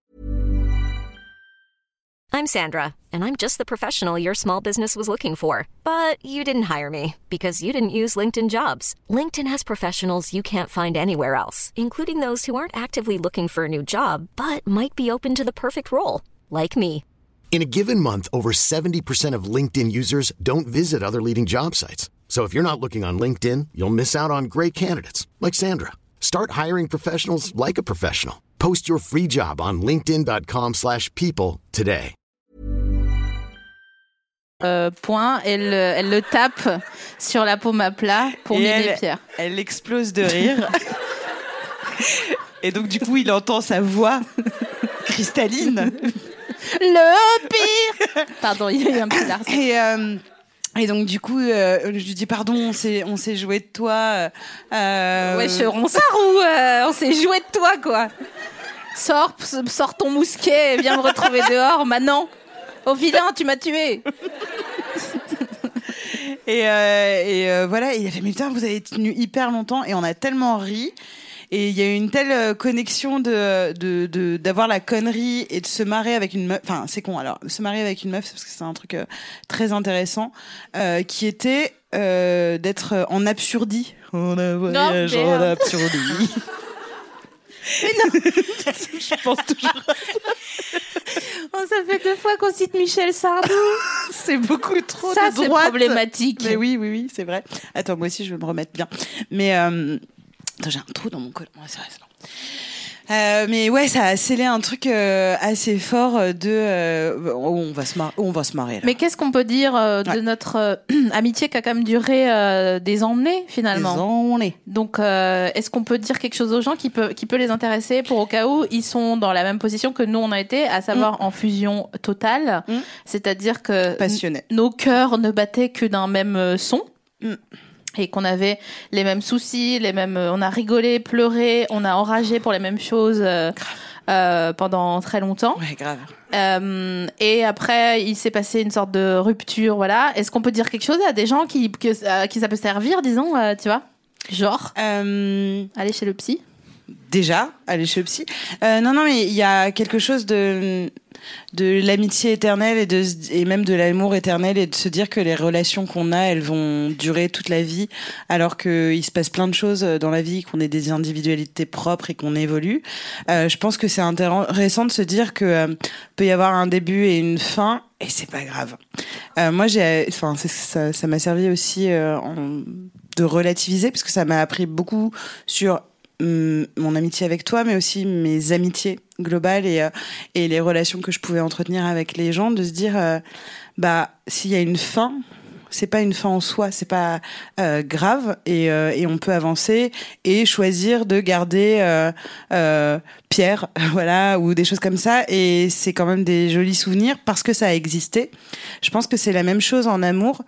I'm Sandra, and I'm just the professional your small business was looking for. But you didn't hire me because you didn't use LinkedIn Jobs. LinkedIn has professionals you can't find anywhere else, including those who aren't actively looking for a new job, but might be open to the perfect role, like me. In a given month, over 70% of LinkedIn users don't visit other leading job sites. So if you're not looking on LinkedIn, you'll miss out on great candidates like Sandra. Start hiring professionals like a professional. Post your free job on linkedin.com/people today. Point, elle le tape sur la paume à plat pour mimer Pierre. Elle explose de rire. Et donc du coup, il entend sa voix cristalline. Le pire. Pardon, il y a eu un petit larcin. Et donc du coup, je lui dis pardon, on s'est joué de toi. Wesh, Ronsard, on s'est joué de toi quoi. Sors ton mousquet et viens me retrouver dehors maintenant. Au vilain, tu m'as tué. Et voilà, il a fait mais putain, vous avez tenu hyper longtemps et on a tellement ri. Et il y a eu une telle connexion d'avoir la connerie et de se marrer avec une meuf. Enfin, c'est con. Alors, se marrer avec une meuf, parce que c'est un truc très intéressant, qui était d'être en absurdie. On a voyage en absurdie. Mais non. Je pense toujours à ça. Oh, ça fait 2 fois qu'on cite Michel Sardou. C'est beaucoup trop ça, de droite. C'est problématique. Mais oui, c'est vrai. Attends, moi aussi, je vais me remettre bien. Mais attends, j'ai un trou dans mon col. Ouais, c'est vrai, c'est bon. Mais ouais, ça a scellé un truc assez fort on va se marrer là. Mais qu'est-ce qu'on peut dire de notre amitié qui a quand même duré des années finalement. Des années. Donc est-ce qu'on peut dire quelque chose aux gens qui peut les intéresser pour au cas où ils sont dans la même position que nous on a été, à savoir en fusion totale, c'est-à-dire que nos cœurs ne battaient que d'un même son. Et qu'on avait les mêmes soucis, on a rigolé, pleuré, on a enragé pour les mêmes choses pendant très longtemps. Ouais, grave. Et après, il s'est passé une sorte de rupture, voilà. Est-ce qu'on peut dire quelque chose à des gens qui ça peut servir, disons, tu vois, genre aller chez le psy. Déjà, aller chez le psy. Non, mais il y a quelque chose de l'amitié éternelle et même de l'amour éternel et de se dire que les relations qu'on a, elles vont durer toute la vie, alors qu'il se passe plein de choses dans la vie, qu'on ait des individualités propres et qu'on évolue. Je pense que c'est intéressant de se dire que peut y avoir un début et une fin et c'est pas grave. Moi, ça m'a servi aussi de relativiser parce que ça m'a appris beaucoup sur mon amitié avec toi, mais aussi mes amitiés globales et les relations que je pouvais entretenir avec les gens, de se dire s'il y a une fin, c'est pas une fin en soi, c'est pas grave et on peut avancer et choisir de garder Pierre, voilà, ou des choses comme ça, et c'est quand même des jolis souvenirs parce que ça a existé. Je pense que c'est la même chose en amour.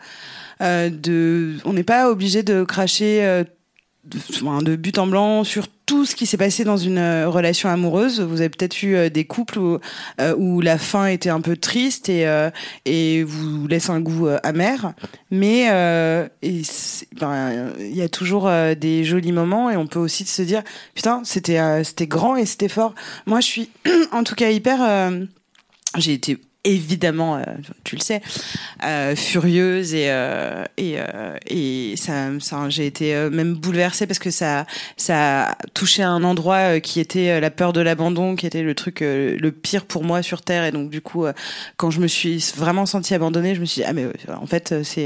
On n'est pas obligé de cracher de but en blanc sur tout ce qui s'est passé dans une relation amoureuse. Vous avez peut-être eu des couples où la fin était un peu triste et vous laisse un goût amer, mais il y a toujours des jolis moments et on peut aussi se dire putain, c'était grand et c'était fort. Moi je suis en tout cas hyper j'ai été évidemment, tu le sais, furieuse et ça j'ai été même bouleversée parce que ça a touché un endroit qui était la peur de l'abandon, qui était le truc le pire pour moi sur terre, et donc du coup quand je me suis vraiment sentie abandonnée, je me suis dit mais en fait c'est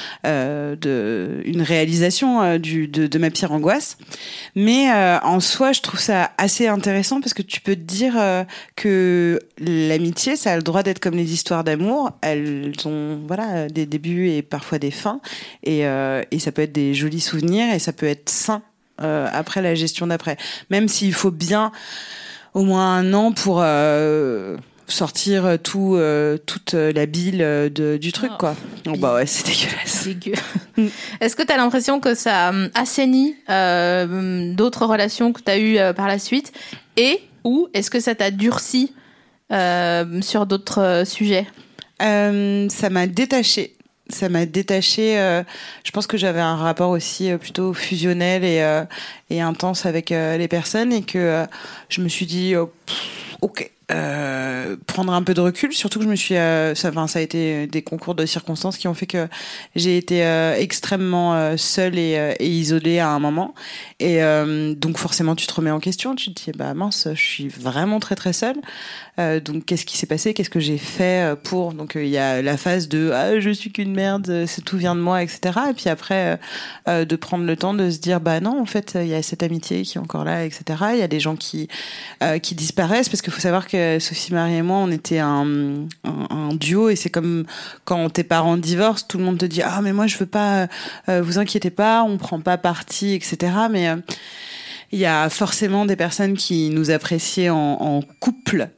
une réalisation de ma pire angoisse. Mais en soi, je trouve ça assez intéressant parce que tu peux te dire que l'amitié, ça a le droit d'être comme les histoires d'amour, elles ont des débuts et parfois des fins, et ça peut être des jolis souvenirs et ça peut être sain après la gestion d'après, même s'il faut bien au moins 1 an pour sortir toute la bile du truc, quoi. Donc, bah ouais, c'est dégueulasse. Dégueu. Est-ce que t'as l'impression que ça assainit d'autres relations que t'as eues par la suite, ou est-ce que ça t'a durci sur d'autres sujets? Ça m'a détachée. Je pense que j'avais un rapport aussi plutôt fusionnel et intense avec les personnes, et que je me suis dit ok, prendre un peu de recul, surtout que je me suis ça a été des concours de circonstances qui ont fait que j'ai été extrêmement seule et isolée à un moment, et donc forcément tu te remets en question, tu te dis bah mince, je suis vraiment très très seule, donc qu'est-ce qui s'est passé, qu'est-ce que j'ai fait pour, donc il y a la phase de je suis qu'une merde, tout vient de moi, etc., et puis après de prendre le temps de se dire bah non, en fait il y a cette amitié qui est encore là, etc., il y a des gens qui disparaissent, parce qu'il faut savoir que Sophie Marie et moi on était un duo, et c'est comme quand tes parents divorcent, tout le monde te dit mais moi je veux pas, vous inquiétez pas, on prend pas parti, etc., mais il y a forcément des personnes qui nous appréciaient en couple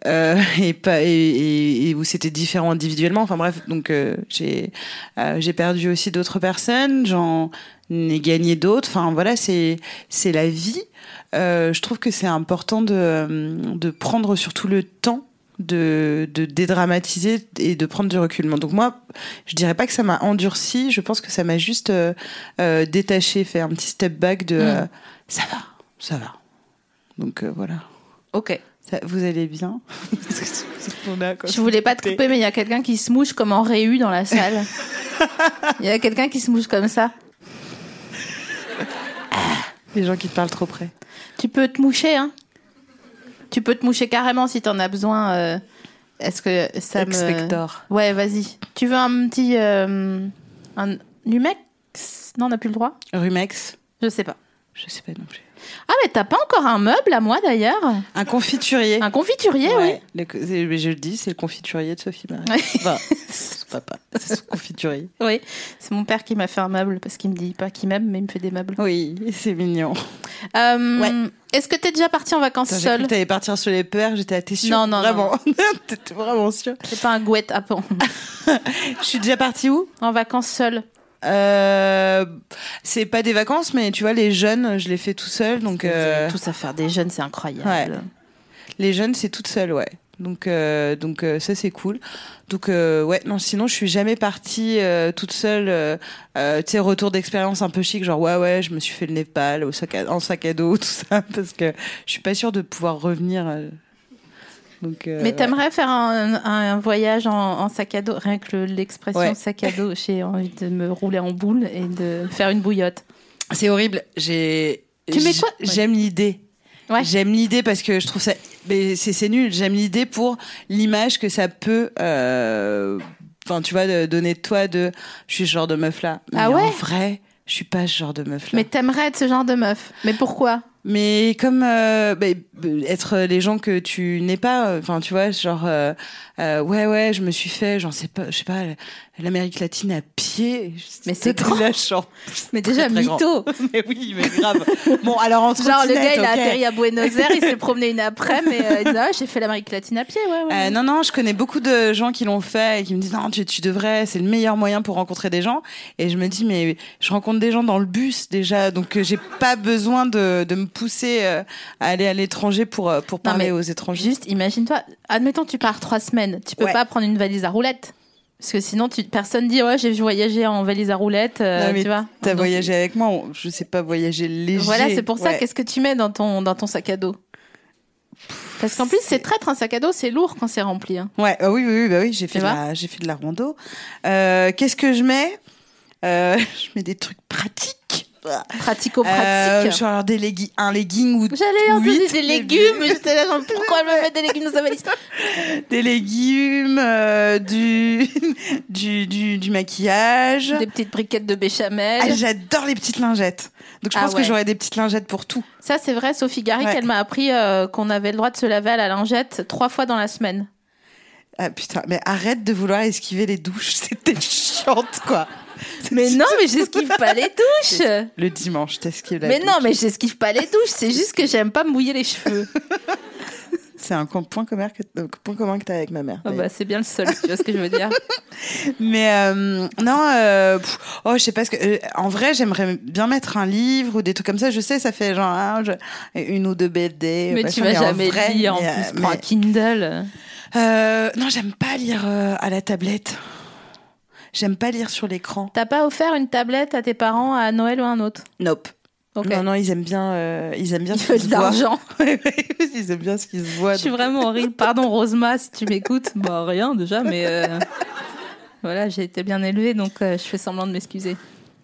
et où c'était différent individuellement. Enfin bref, donc j'ai perdu aussi d'autres personnes, j'en ai gagné d'autres. Enfin voilà, c'est la vie. Je trouve que c'est important de prendre surtout le temps de dédramatiser et de prendre du recul. Donc moi, je dirais pas que ça m'a endurci, je pense que ça m'a juste détaché, fait un petit step back de ça va. Donc voilà. Ok. Vous allez bien? Je voulais pas te couper, mais il y a quelqu'un qui se mouche comme en réu dans la salle. Il y a quelqu'un qui se mouche comme ça. Les gens qui te parlent trop près. Tu peux te moucher, hein. Tu peux te moucher carrément si t'en as besoin. Est-ce que ça Expector. Ouais, vas-y. Tu veux un petit... un Numex? Non, on n'a plus le droit. Rumex? Je sais pas non plus. Ah, mais t'as pas encore un meuble à moi, d'ailleurs? Un confiturier. Un confiturier, oui. Je le dis, c'est le confiturier de Sophie Marie. Enfin, c'est son papa, c'est son confiturier. Oui, c'est mon père qui m'a fait un meuble, parce qu'il me dit pas qu'il m'aime, mais il me fait des meubles. Oui, c'est mignon. Ouais. Est-ce que t'es déjà partie en vacances seule? J'ai cru que t'allais partir sur les peurs, t'es sûre? Non, vraiment. T'étais vraiment sûre? C'est pas un gouette à pont. Je suis déjà partie où? En vacances seule. C'est pas des vacances, mais tu vois, les jeunes, je les fais tout seul, donc tous à faire des jeunes, c'est incroyable. Ouais. Les jeunes, c'est toute seule, ouais. Donc ça c'est cool. Donc ouais, non, sinon je suis jamais partie toute seule. Tu sais, retour d'expérience un peu chic, genre ouais, je me suis fait le Népal en sac à dos, tout ça, parce que je suis pas sûre de pouvoir revenir. Donc, mais t'aimerais faire un voyage en sac à dos? Rien que l'expression sac à dos, j'ai envie de me rouler en boule et de faire une bouillotte. C'est horrible. Tu mets quoi? J'aime l'idée. Ouais. J'aime l'idée parce que je trouve ça... Mais c'est nul. J'aime l'idée pour l'image que ça peut... Enfin, tu vois, donner de toi de... Je suis ce genre de meuf là. Mais en vrai, je suis pas ce genre de meuf là. Mais t'aimerais être ce genre de meuf. Mais pourquoi? Mais comme être les gens que tu n'es pas, enfin tu vois, genre ouais, je me suis fait, je sais pas, l'Amérique latine à pied. Mais c'est trop. Mais déjà mytho. Mais oui, mais grave. Bon, alors en genre le gars il a atterri à Buenos Aires, il s'est promené une après, mais il dit j'ai fait l'Amérique latine à pied, ouais. Non, je connais beaucoup de gens qui l'ont fait et qui me disent non, tu devrais, c'est le meilleur moyen pour rencontrer des gens. Et je me dis mais je rencontre des gens dans le bus déjà, donc j'ai pas besoin de me pousser à aller à l'étranger pour parler aux étrangers. Juste imagine-toi, admettons tu pars 3 semaines, tu peux pas prendre une valise à roulettes. Parce que sinon, personne dit j'ai voyagé en valise à roulettes, tu vois. T'as voyagé avec moi, je sais pas voyager léger. Voilà, c'est pour ça. Qu'est-ce que tu mets dans ton sac à dos? Parce qu'en plus, c'est traître un sac à dos, c'est lourd quand c'est rempli. Hein. Ouais, oui, j'ai fait de la rando. Qu'est-ce que je mets? Je mets des trucs pratiques. Pratico-pratique. Genre un legging ou j'allais entendre des légumes, j'étais là genre pourquoi elle me met des légumes dans sa valise? Des légumes, du maquillage, des petites briquettes de béchamel. J'adore les petites lingettes. Donc je pense que j'aurais des petites lingettes pour tout. Ça c'est vrai, Sophie Garrick, elle m'a appris qu'on avait le droit de se laver à la lingette 3 fois dans la semaine. Ah putain, mais arrête de vouloir esquiver les douches, c'était chiante quoi. Mais non, mais j'esquive pas les douches. Le dimanche, t'esquives la douche. Mais non, mais j'esquive pas les douches. C'est juste que j'aime pas me mouiller les cheveux. C'est un point commun que t'as avec ma mère. Oh bah, c'est bien le seul, tu vois ce que je veux dire. Mais je sais pas ce que. En vrai, j'aimerais bien mettre un livre ou des trucs comme ça. Je sais, ça fait genre une ou deux BD. Mais tu vas jamais lire en plus. Prends un Kindle. Non, j'aime pas lire à la tablette. J'aime pas lire sur l'écran. T'as pas offert une tablette à tes parents à Noël ou un autre? Nope. Okay. Non, ils aiment bien. Ils aiment bien. Ils veulent de l'argent. Ils aiment bien ce qui se voit. Je suis vraiment horrible. Pardon, Rosema, si tu m'écoutes. Bah rien déjà, mais voilà, j'ai été bien élevée, donc je fais semblant de m'excuser.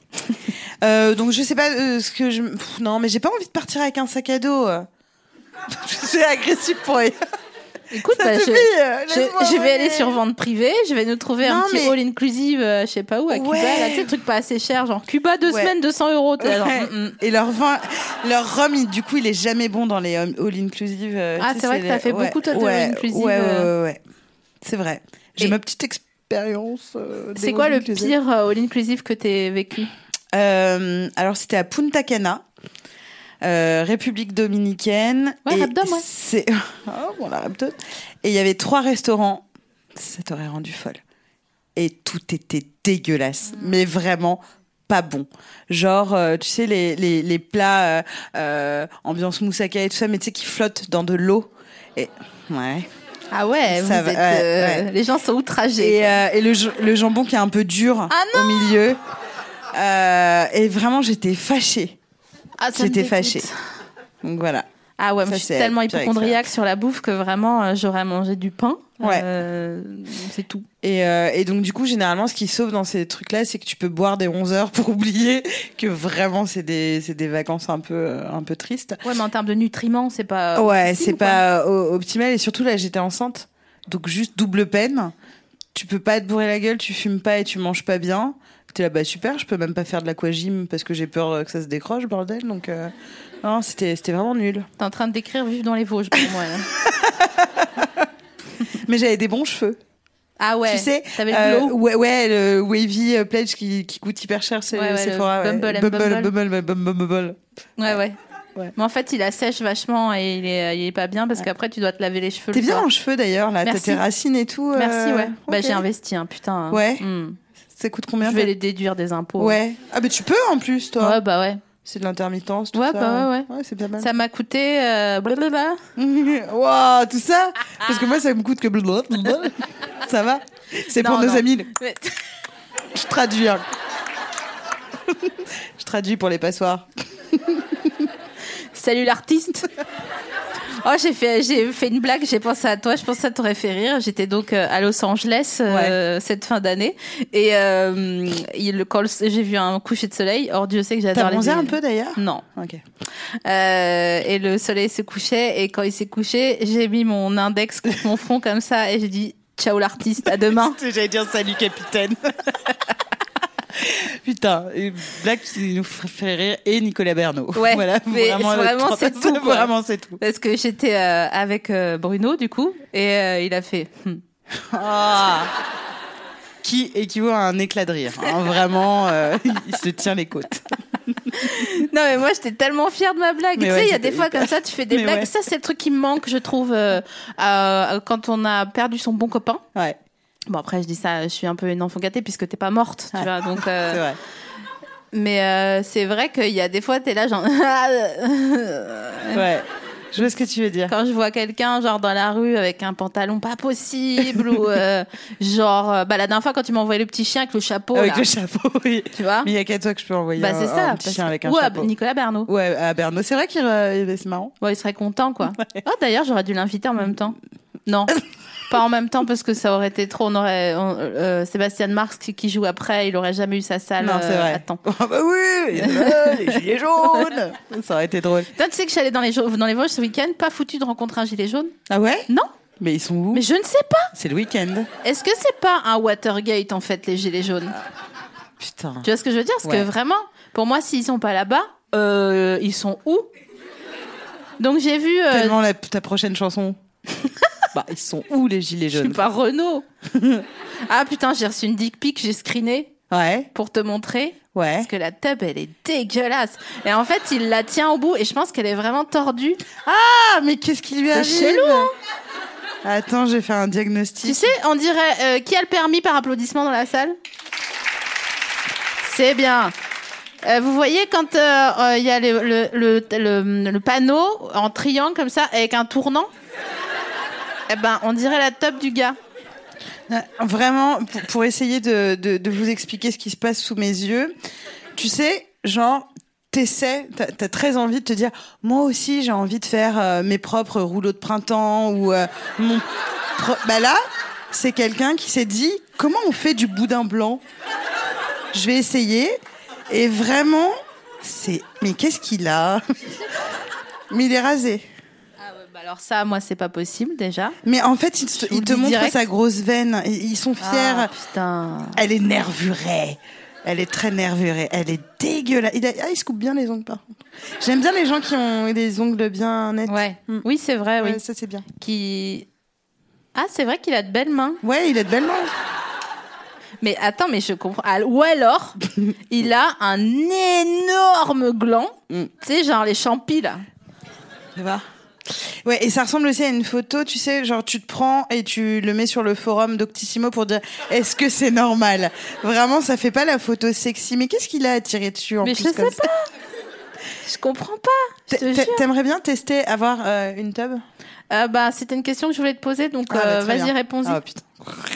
Donc je sais pas ce que je. Non, mais j'ai pas envie de partir avec un sac à dos. C'est agressif pour rien. Écoute, je vais aller sur vente privée, je vais nous trouver un petit all-inclusive, je sais pas où, à Cuba, là, tu sais, le truc pas assez cher, genre Cuba 2 semaines, 200 €. Et leur rhum, du coup, il est jamais bon dans les all-inclusive. C'est vrai que t'as fait beaucoup de all-inclusive. Ouais. C'est vrai. J'ai ma petite expérience. C'est quoi le pire all-inclusive que t'aies vécu? Alors, c'était à Punta Cana. République dominicaine. Ouais, Rabdom, ouais. La Rabdom. Et il y avait 3 restaurants. Ça t'aurait rendu folle. Et tout était dégueulasse. Mais vraiment pas bon. Genre, tu sais, les plats ambiance moussaka et tout ça, mais tu sais, qui flottent dans de l'eau. Et ouais. Ah ouais, les gens sont outragés. Et le jambon qui est un peu dur au milieu. Et vraiment, j'étais fâchée. J'étais fâchée. Donc voilà. Ah ouais, moi je suis tellement hypochondriaque sur la bouffe que vraiment j'aurais mangé du pain. Ouais. C'est tout. Et donc du coup, généralement, ce qui sauve dans ces trucs-là, c'est que tu peux boire des 11 heures pour oublier que vraiment c'est des vacances un peu tristes. Ouais, mais en termes de nutriments, c'est pas. Ouais, c'est pas optimal. Et surtout là, j'étais enceinte, donc juste double peine. Tu peux pas te bourrer la gueule, tu fumes pas et tu manges pas bien. T'es là, bah super, je peux même pas faire de l'aquagym parce que j'ai peur que ça se décroche, bordel. Donc, non, c'était vraiment nul. T'es en train de décrire Vivre dans les Vosges pour moi, là. Mais j'avais des bons cheveux. Ah ouais, tu sais, t'avais le glow. Ouais, le Wavy Pledge qui coûte hyper cher, c'est Sephora. Bumble. Ouais. Mais en fait, il assèche vachement et il est pas bien parce qu'après, tu dois te laver les cheveux. T'es bien en cheveux d'ailleurs, là. Merci. T'as tes racines et tout. Merci, ouais. Okay. Bah, j'ai investi, putain. Ouais. Ça coûte combien? Je vais les déduire des impôts. Ouais. Ah, mais tu peux en plus, toi. Ouais, bah ouais. C'est de l'intermittence, tout ça. Ouais, c'est bien mal. Ça m'a coûté. Wow, tout ça? Parce que moi, ça me coûte que. Ça va? C'est pour nos amis. Je traduis. Je traduis pour les passoires. Salut l'artiste. Oh, j'ai fait une blague, j'ai pensé à toi, je pense que ça t'aurait fait rire. J'étais donc à Los Angeles cette fin d'année et quand j'ai vu un coucher de soleil, or Dieu sait que j'adore les... T'as bronzé un peu d'ailleurs? Non. Ok. Et le soleil se couchait et quand il s'est couché, j'ai mis mon index contre mon front comme ça et j'ai dit ciao l'artiste, à demain. J'allais dire salut capitaine. Putain, une blague qui nous ferait rire et Nicolas Bernot. Ouais, voilà, mais vraiment c'est tout. Vraiment c'est tout. Parce que j'étais avec Bruno du coup et il a fait. Qui équivaut à un éclat de rire. Hein, vraiment, il se tient les côtes. Non mais moi j'étais tellement fière de ma blague. Tu sais, il y a des fois comme ça, tu fais des blagues. Ouais. Ça c'est le truc qui me manque, je trouve, quand on a perdu son bon copain. Ouais. Bon après je dis ça, je suis un peu une enfant gâtée puisque t'es pas morte, tu vois, donc. C'est vrai. Mais c'est vrai qu'il y a des fois t'es là genre. Ouais. Je vois ce que tu veux dire. Quand je vois quelqu'un genre dans la rue avec un pantalon pas possible ou genre la dernière fois quand tu m'as envoyé le petit chien avec le chapeau. Avec le chapeau, oui. Tu vois. Mais il y a qu'à toi que je peux envoyer c'est ça, un petit chien avec un chapeau. Ou à Nicolas Bernot. Ouais, à Bernot. C'est vrai qu'il c'est marrant. Ouais, il serait content quoi. Ouais. Oh d'ailleurs j'aurais dû l'inviter en même temps. Non. Pas en même temps parce que ça aurait été trop. On aurait Sébastien Marx qui joue après, il aurait jamais eu sa salle. Non, c'est vrai. À temps. Ah bah oui, les gilets jaunes. Ça aurait été drôle. Toi, tu sais que j'allais dans les Vosges ce week-end, pas foutu de rencontrer un gilet jaune. Ah ouais? Non. Mais ils sont où? Mais je ne sais pas. C'est le week-end. Est-ce que c'est pas un Watergate en fait les gilets jaunes? Putain. Tu vois ce que je veux dire? Parce que vraiment, pour moi, s'ils sont pas là-bas, ils sont où? Donc j'ai vu. Tellement ta prochaine chanson. Bah, ils sont où les gilets jaunes? Je suis pas Renaud. Ah putain, j'ai reçu une dick pic, j'ai screené. Ouais. Pour te montrer. Ouais. Parce que la tub, elle est dégueulasse. Et en fait, il la tient au bout et je pense qu'elle est vraiment tordue. Ah, mais qu'est-ce qui lui arrive? C'est chelou, hein. Attends, j'ai fait un diagnostic. Tu sais, on dirait... qui a le permis par applaudissement dans la salle? C'est bien. Vous voyez quand il y a le panneau en triangle comme ça, avec un tournant? Eh ben, on dirait la tub du gars. Vraiment, pour essayer de vous expliquer ce qui se passe sous mes yeux, tu sais, genre, t'as très envie de te dire, moi aussi j'ai envie de faire mes propres rouleaux de printemps ou bah là, c'est quelqu'un qui s'est dit, comment on fait du boudin blanc? Je vais essayer. Et vraiment, mais qu'est-ce qu'il a? Mais il est rasé. Alors ça, moi, c'est pas possible, déjà. Mais en fait, il te montre direct. sa grosse veine. Ils sont fiers. Ah, putain. Elle est nervurée. Elle est très nervurée. Elle est dégueulasse. Il se coupe bien les ongles, par contre. J'aime bien les gens qui ont des ongles bien nets. Ouais. Oui, c'est vrai, oui. Ouais, ça, c'est bien. Ah, c'est vrai qu'il a de belles mains. Ouais, il a de belles mains. Mais attends, mais je comprends. Ou alors, il a un énorme gland. Tu sais, genre les champis, là. Tu vois? Ouais, et ça ressemble aussi à une photo, tu sais, genre tu te prends et tu le mets sur le forum Doctissimo pour dire est-ce que c'est normal? Vraiment, ça fait pas la photo sexy. Mais qu'est-ce qu'il a à tirer dessus en mais plus je sais comme ça? pas. Je comprends pas. Je te jure. T'aimerais bien tester avoir une tub? Bah, c'était une question que je voulais te poser, donc bah, vas-y, bien. réponds-y. Oh putain.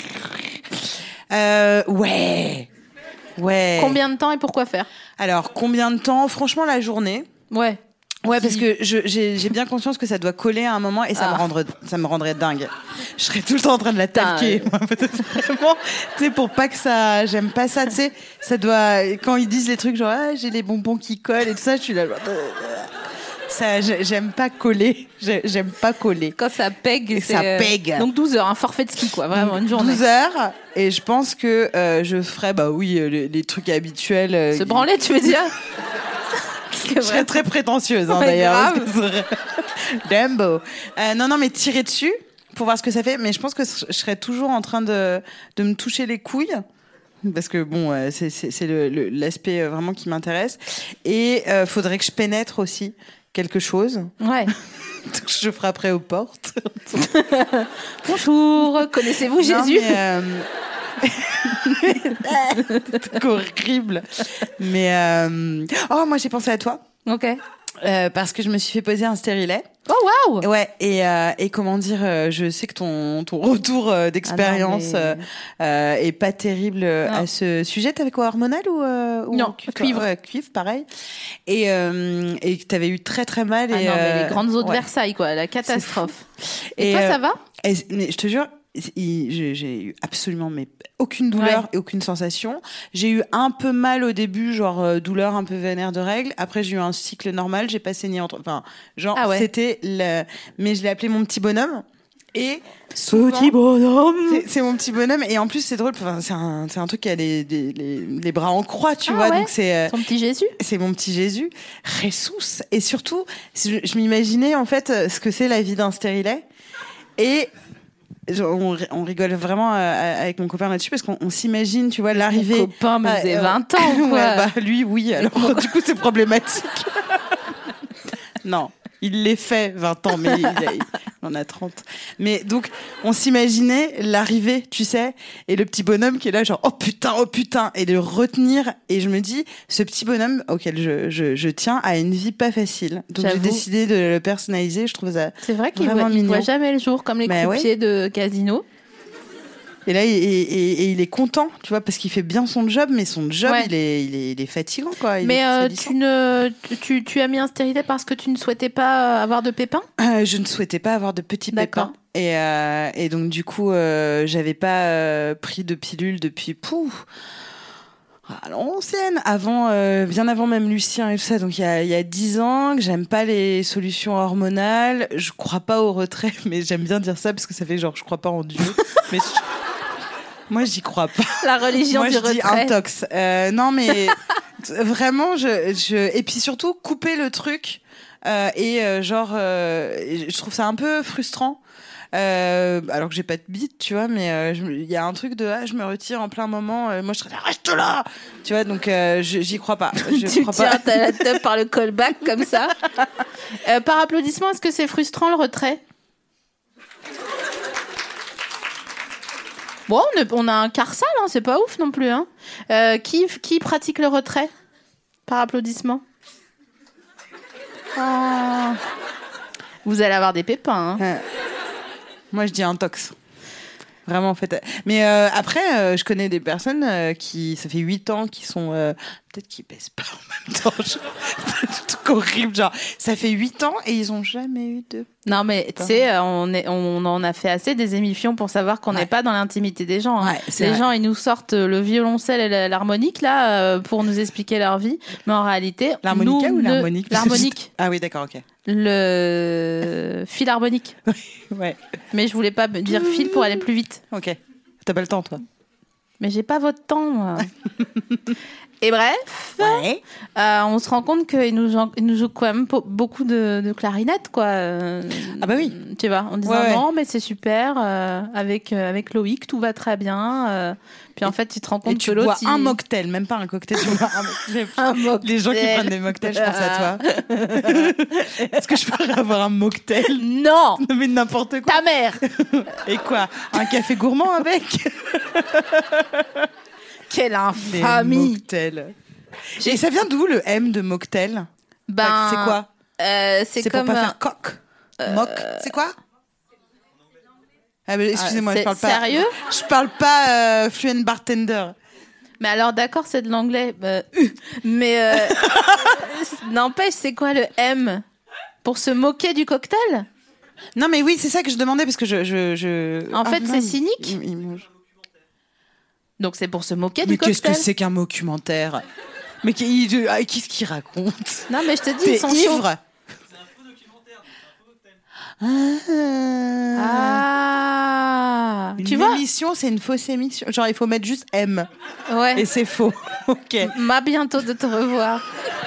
Ouais. Combien de temps et pourquoi faire? Alors, combien de temps? Franchement, la journée. Ouais. Ouais, parce que j'ai bien conscience que ça doit coller à un moment et ça me rendrait dingue. Je serais tout le temps en train de la talquer. Vraiment, tu sais, pour pas que ça, j'aime pas ça, tu sais, ça doit, quand ils disent les trucs genre, ah, j'ai les bonbons qui collent et tout ça, je suis là, genre, ça, j'aime pas coller. J'aime pas coller. Quand ça pègue, ça pègue. Donc 12 heures, un forfait de ski, quoi, vraiment, une journée. 12 heures, et je pense que je ferais, bah oui, les trucs habituels. Se branler, tu veux dire? Je serais très prétentieuse, hein, d'ailleurs. Dumbo. Non, mais tirer dessus pour voir ce que ça fait. Mais je pense que je serais toujours en train de me toucher les couilles. Parce que bon, c'est l'aspect vraiment qui m'intéresse. Et faudrait que je pénètre aussi quelque chose. Ouais. Je frapperai aux portes. Bonjour, connaissez-vous Jésus? C'est horrible. Mais oh, moi j'ai pensé à toi. Ok. Parce que je me suis fait poser un stérilet. Oh waouh. Ouais. Et comment dire, je sais que ton retour d'expérience est pas terrible à ce sujet. T'avais quoi, hormonal ou non, cuivre. Ouais, cuivre, pareil. Et que t'avais eu très très mal. Ah et non, mais les grandes eaux de Versailles, quoi, la catastrophe. Et toi, ça va? Mais je te jure. J'ai eu absolument aucune douleur et aucune sensation. J'ai eu un peu mal au début, genre douleur un peu vénère de règles. Après, j'ai eu un cycle normal, j'ai pas saigné enfin, genre c'était mais je l'ai appelé mon petit bonhomme. Et souvent, petit bonhomme, c'est mon petit bonhomme. Et en plus, c'est drôle. Enfin, c'est un truc qui a les bras en croix, tu vois. Ouais. Donc c'est ton petit Jésus. C'est mon petit Jésus, Jesus. Et surtout, je m'imaginais en fait ce que c'est la vie d'un stérilet. Et on rigole vraiment avec mon copain là-dessus parce qu'on s'imagine, tu vois, l'arrivée. Mon copain me faisait 20 ans, quoi. Ouais, bah, lui, oui. Alors, du coup, c'est problématique. Non, il l'est fait 20 ans, mais il en a 30. Mais donc, on s'imaginait l'arrivée, tu sais, et le petit bonhomme qui est là, genre, oh putain, et de le retenir. Et je me dis, ce petit bonhomme auquel je tiens a une vie pas facile. Donc, j'ai décidé de le personnaliser. Je trouve ça. C'est vrai qu'il vraiment mignon. Voit jamais le jour, comme les croupiers de casino. Et là, il est content, tu vois, parce qu'il fait bien son job, mais son job, il est fatigant, quoi. Mais tu as mis un stérilet parce que tu ne souhaitais pas avoir de pépins? Je ne souhaitais pas avoir de petits pépins. Et donc, du coup, j'avais pas pris de pilule depuis à l'ancienne, bien avant même Lucien et tout ça. Donc il y a 10 ans que j'aime pas les solutions hormonales. Je crois pas au retrait, mais j'aime bien dire ça parce que ça fait genre je crois pas en Dieu. Mais moi j'y crois pas. La religion du retrait. Moi je dis intox. Non mais vraiment et puis surtout couper le truc je trouve ça un peu frustrant. Alors que j'ai pas de bite, tu vois, mais il y a un truc de je me retire en plein moment. Moi, je serais là, reste là, tu vois. Donc j'y crois pas. Tu tiens ta teub par le callback comme ça. Par applaudissement, est-ce que c'est frustrant le retrait? Bon, on a un quart salle, hein, c'est pas ouf non plus. Hein. Qui pratique le retrait? Par applaudissement. Oh. Vous allez avoir des pépins. Hein. Moi, je dis intox. Vraiment, en fait. Mais après, je connais des personnes qui, ça fait 8 ans, qui sont... peut-être qu'ils baissent pas en même temps. C'est un truc horrible. Genre, ça fait 8 ans et ils ont jamais eu de... Non, mais tu sais, on en a fait assez des émissions pour savoir qu'on n'est pas dans l'intimité des gens. Hein. Ouais, les gens, ils nous sortent le violoncelle et l'harmonique, là, pour nous expliquer leur vie. Mais en réalité... L'harmonica ou l'harmonique? L'harmonique. Ah oui, d'accord, ok. Le fil harmonique. Ouais. Mais je voulais pas dire fil pour aller plus vite. Ok. T'as pas le temps, toi. Mais j'ai pas votre temps, moi. Et bref, on se rend compte qu'il nous joue quand même beaucoup de clarinette, quoi. Ah bah oui. Tu vois, en disant non, mais c'est super, avec Loïc, tout va très bien. Puis en fait, tu te rends compte que l'autre... Tu bois un mocktail, même pas un cocktail. Un mocktail. Les gens qui prennent des mocktails, je pense à toi. Est-ce que je pourrais avoir un mocktail? Non. Mais n'importe quoi. Ta mère. Et quoi? Un café gourmand avec? Quelle infamie. Et ça vient d'où le M de mocktail? Ben, c'est quoi? C'est pour comme pas faire coq. Mock, c'est quoi? Ah, mais excusez-moi, je parle pas. Sérieux? Je parle pas fluent bartender. Mais alors d'accord, c'est de l'anglais. Mais n'empêche, c'est quoi le M? Pour se moquer du cocktail? Non, mais oui, c'est ça que je demandais parce que En fait, c'est cynique. Donc c'est pour se moquer du cocktail. Mais qu'est-ce que c'est qu'un documentaire? Mais qu'est-ce qu'il raconte? Non, mais je te dis, t'es ils sont ivre. C'est un faux documentaire, c'est un faux cocktail. Tu vois, émission, c'est une fausse émission. Genre, il faut mettre juste M. Ouais. Et c'est faux. Ok. M'a bientôt de te revoir.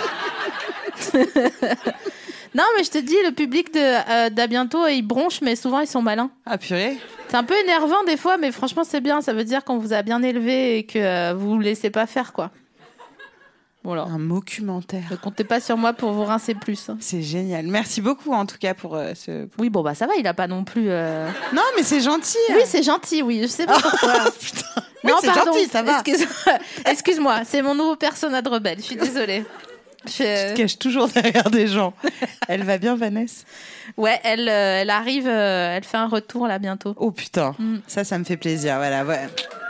Non, mais je te dis, le public d'à bientôt, ils bronchent, mais souvent ils sont malins. Ah purée. C'est un peu énervant des fois, mais franchement c'est bien. Ça veut dire qu'on vous a bien élevé et que vous vous laissez pas faire, quoi. Voilà. Un documentaire. Ne comptez pas sur moi pour vous rincer plus. C'est génial. Merci beaucoup en tout cas pour ce... Oui, bon bah ça va, il a pas non plus... Non, mais c'est gentil. Oui, c'est gentil, oui. Je sais pas pourquoi. Putain. Non, oui, c'est pardon. gentil, ça va. Excuse-moi, c'est mon nouveau persona de rebelle. Je suis désolée. Tu te caches toujours derrière des gens. Elle va bien, Vanessa? Ouais, elle arrive, elle fait un retour là bientôt. Oh putain, ça me fait plaisir. Voilà, ouais.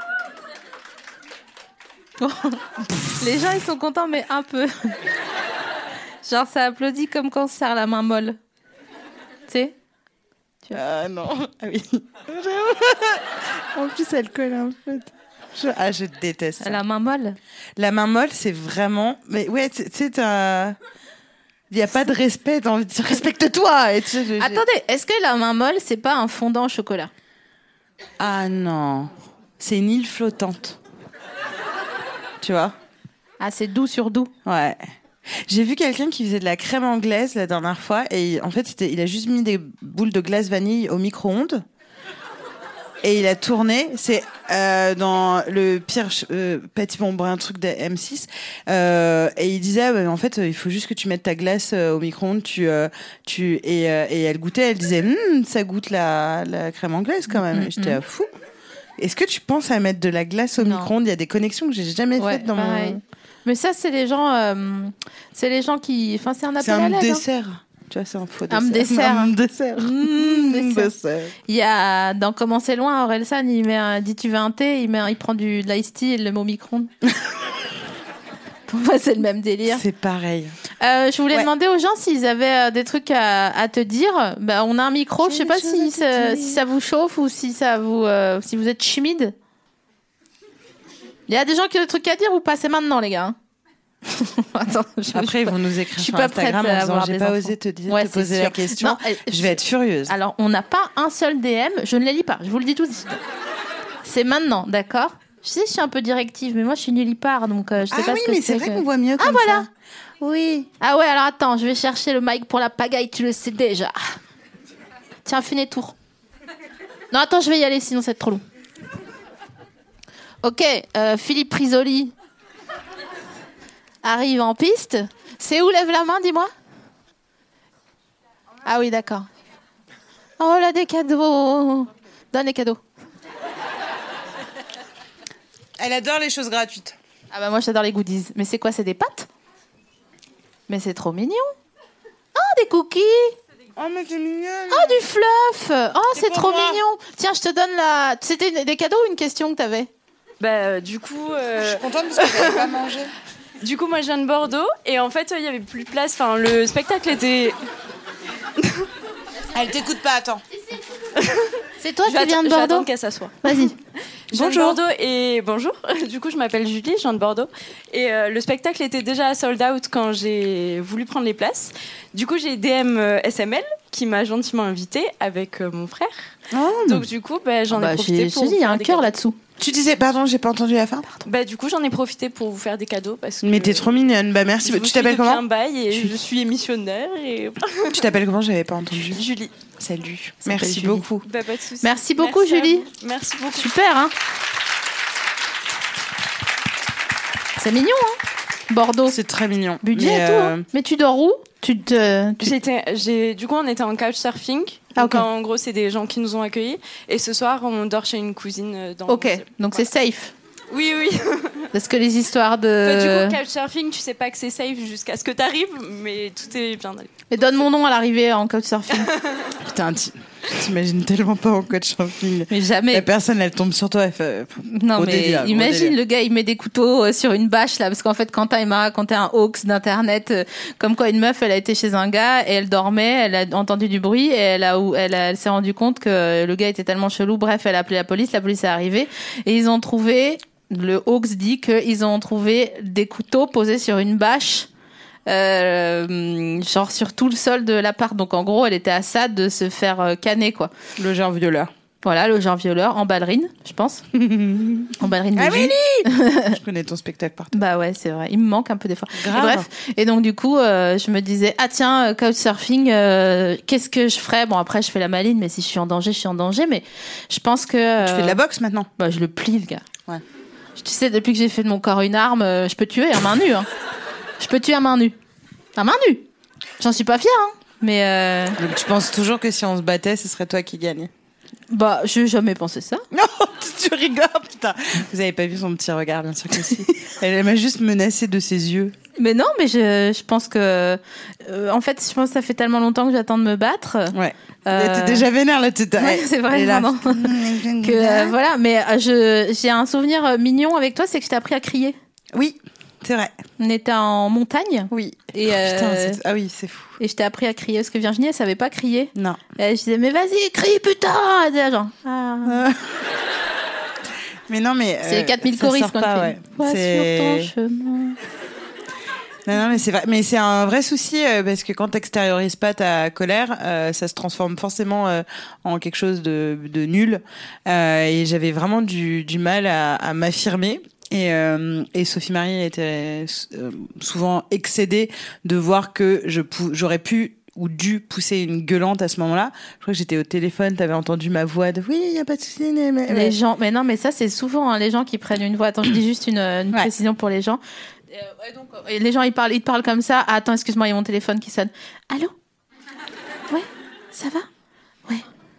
Les gens ils sont contents, mais un peu. Genre ça applaudit comme quand on se serre la main molle. Tu sais? Ah non, ah oui. En plus, elle colle un peu. Je déteste ça. La main molle. La main molle, c'est vraiment... Mais ouais, tu sais, il n'y a pas de respect. T'as envie de dire, respecte-toi. Et Attendez, est-ce que la main molle, c'est pas un fondant au chocolat? Ah non. C'est une île flottante. Tu vois? Ah, c'est doux sur doux. Ouais. J'ai vu quelqu'un qui faisait de la crème anglaise la dernière fois. Et en fait, il a juste mis des boules de glace vanille au micro-ondes. Et il a tourné, c'est dans le pire petit bonbon, un truc de M6. Et il disait, en fait, il faut juste que tu mettes ta glace au micro-ondes. Et elle goûtait, elle disait, ça goûte la crème anglaise quand même. Et j'étais fou. Est-ce que tu penses à mettre de la glace au micro-ondes? Il y a des connexions que j'ai jamais faites dans mon... Mais ça, c'est les gens qui... Enfin, c'est un appel à l'aide. C'est un dessert. Hein. Tu vois, c'est un faux dessert. Dessert. Il y a dans Comment c'est loin, Orelsan, il dit tu veux un thé, il prend de l'ice tea et le met au micro-ondes. Pour moi, c'est le même délire. C'est pareil. Je voulais demander aux gens s'ils avaient des trucs à te dire. Bah, on a un micro. Je sais pas si ça vous chauffe ou si vous êtes timide. Il y a des gens qui ont des trucs à dire ou pas? C'est maintenant, les gars. Attends, après ils vont nous écrire sur Instagram en disant j'ai pas osé te poser la question. Non, je vais être furieuse. Alors on n'a pas un seul DM, je ne les lis pas, je vous le dis tout de suite. C'est maintenant, d'accord? Je sais, je suis un peu directive, mais moi je suis nullipare, donc je sais pas ce que c'est. Ah oui, mais c'est vrai qu'on voit mieux comme voilà. Ça. Oui. Ah ouais, alors attends, je vais chercher le mic pour la pagaille, tu le sais déjà. Tiens, fais des tours. Non, attends, je vais y aller, sinon ça va être trop long. Ok, Philippe Risoli arrive en piste. C'est où, lève la main, dis-moi. Ah oui, d'accord. Oh là, des cadeaux. Donne les cadeaux. Elle adore les choses gratuites. Ah bah moi j'adore les goodies. Mais c'est quoi, c'est des pâtes? Mais c'est trop mignon. Oh, des cookies. Oh, mais c'est mignonne. Oh, du fluff. Oh, c'est pour trop moi. mignon. Tiens, je te donne la... C'était des cadeaux ou une question que t'avais? Du coup, Je suis contente parce que j'avais pas mangé. du coup, moi, je viens de Bordeaux et en fait, il y avait plus de place. Enfin, le spectacle était. Elle t'écoute pas, attends. C'est toi Je vais qui viens de je vais Bordeaux? attendre qu'elle s'assoie. Vas-y. Je viens de Bordeaux et bonjour. Du coup, je m'appelle Julie, je viens de Bordeaux. Et le spectacle était déjà sold out quand j'ai voulu prendre les places. Du coup, j'ai DM SML qui m'a gentiment invitée avec mon frère. Donc du coup, j'en ai profité pour. Il y a un cœur là. là-dessous. Tu disais, pardon, j'ai pas entendu la fin. Du coup, j'en ai profité pour vous faire des cadeaux parce que. Mais t'es trop mignonne. Bah merci. je Tu vous suis t'appelles depuis comment? un bail et je suis émissionnaire et. Tu t'appelles comment? J'avais pas entendu. Julie. Salut. Merci Julie. beaucoup. Pas de soucis. Merci beaucoup, à Julie. vous. Merci beaucoup. Super, hein. C'est mignon, hein. Bordeaux. C'est très mignon. Budget Mais, et tout. Hein. Mais tu dors où? Du coup, on était en couchsurfing. Ah, Donc, ok. en gros, c'est des gens qui nous ont accueillis. Et ce soir, on dort chez une cousine dans. Ok, donc c'est safe. Oui. Parce que les histoires de... Du coup, couchsurfing, tu sais pas que c'est safe jusqu'à ce que t'arrives, mais tout est bien allé. Et donne mon nom à l'arrivée en couchsurfing. Putain, t'imagines tellement pas en couchsurfing. Mais jamais. La personne, elle tombe sur toi. Elle fait... Non, Gros mais délire, gros imagine délire. le gars, il met des couteaux sur une bâche, là, parce qu'en fait, Quentin, il m'a raconté un hoax d'internet, comme quoi une meuf, elle a été chez un gars, et elle dormait, elle a entendu du bruit, et elle s'est rendu compte que le gars était tellement chelou. Bref, elle a appelé la police est arrivée, et ils ont trouvé, le hoax dit qu'ils ont trouvé des couteaux posés sur une bâche, genre sur tout le sol de l'appart. Donc en gros, elle était à ça de se faire canner, quoi. Le genre violeur. Voilà, le genre violeur, en ballerine, je pense. En ballerine de Amélie jus. Je connais ton spectacle partout. Bah ouais, c'est vrai. Il me manque un peu des fois. Grave. Et bref. Et donc, du coup, je me disais, ah tiens, couchsurfing, qu'est-ce que je ferais? Bon, après, je fais la maline, mais si je suis en danger, je suis en danger. Mais je pense que... Tu fais de la boxe maintenant? Bah, je le plie, le gars. Ouais. Tu sais, depuis que j'ai fait de mon corps une arme, je peux tuer à main nue. Hein. Je peux tuer à main nue. À main nue. J'en suis pas fière, hein. Mais... Donc tu penses toujours que si on se battait, ce serait toi qui gagnais? Bah, j'ai jamais pensé ça. Non, tu rigoles, putain. Vous avez pas vu son petit regard, bien sûr que si. Elle m'a juste menacée de ses yeux. Mais non, mais je pense que... en fait, je pense que ça fait tellement longtemps que j'attends de me battre. Ouais. T'es déjà vénère, là. Ouais, c'est vrai, elle est là. non. Que, voilà, mais j'ai un souvenir mignon avec toi, c'est que je t'ai appris à crier. Oui, c'est vrai. On était en montagne. Oui. Et, Putain, ah oui, c'est fou. et je t'ai appris à crier, parce que Virginie, elle savait pas crier. Non. Et je disais, mais vas-y, crie, putain! Elle disait, genre, ah. Mais non, mais... C'est les 4000 ça choristes sort qu'on pas, fait. ouais. Va C'est... sur ton chemin. Non, mais c'est vrai. Mais c'est un vrai souci parce que quand t'extériorises pas ta colère, ça se transforme forcément en quelque chose de nul. Et j'avais vraiment du mal à m'affirmer. Et Sophie Marie était souvent excédée de voir que j'aurais pu ou dû pousser une gueulante à ce moment-là. Je crois que j'étais au téléphone, t'avais entendu ma voix de oui, il y a pas de souci. Les gens, mais non, mais ça c'est souvent hein, les gens qui prennent une voix. Attends, je dis juste une précision pour les gens. Donc, les gens ils te parlent comme ça. Ah, attends, excuse-moi, il y a mon téléphone qui sonne. Allô? Ouais, ça va? Ouais,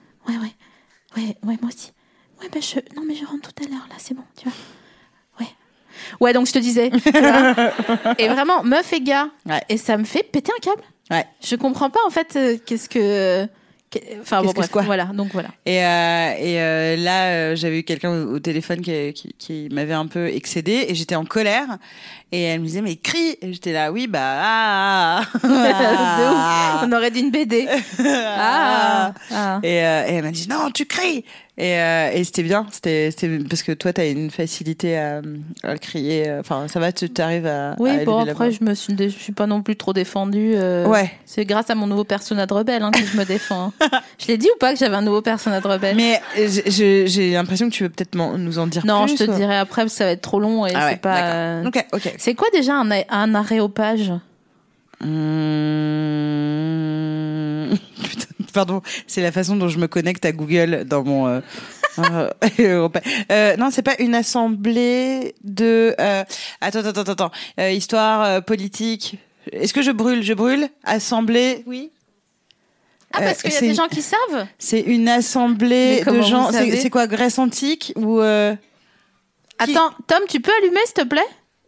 moi aussi. Ouais, non mais je rentre tout à l'heure là, c'est bon, tu vois. Ouais, donc je te disais. Voilà. Et vraiment, meuf et gars. Ouais. Et ça me fait péter un câble. Ouais. Je comprends pas en fait qu'est-ce que. Enfin bon, bref, quoi. voilà, donc voilà. Et là, j'avais eu quelqu'un au téléphone qui m'avait un peu excédée et j'étais en colère. Et elle me disait, mais crie! Et j'étais là, oui, bah, De ouf. On aurait dit une BD. Et elle m'a dit, non, tu cries! Et c'était bien, c'était parce que toi, t'as une facilité à crier. Enfin, ça va, tu t'arrives à. Oui, à bon, élever la après, voix. je suis pas non plus trop défendue. Ouais. C'est grâce à mon nouveau persona de rebelle hein, que je me défends. Je l'ai dit ou pas que j'avais un nouveau persona de rebelle? Mais j'ai l'impression que tu veux peut-être nous en dire plus. Non, je te dirai après, parce que ça va être trop long et c'est pas. Ok. C'est quoi déjà un aréopage? Putain, Pardon, c'est la façon dont je me connecte à Google dans mon... non, c'est pas une assemblée de... Attends. Histoire, politique... Est-ce que je brûle. Assemblée, oui. Ah, parce qu'il y a des gens qui savent. C'est une assemblée de gens... C'est quoi, Grèce antique ou... Attends, Tom, tu peux allumer, s'il te plaît?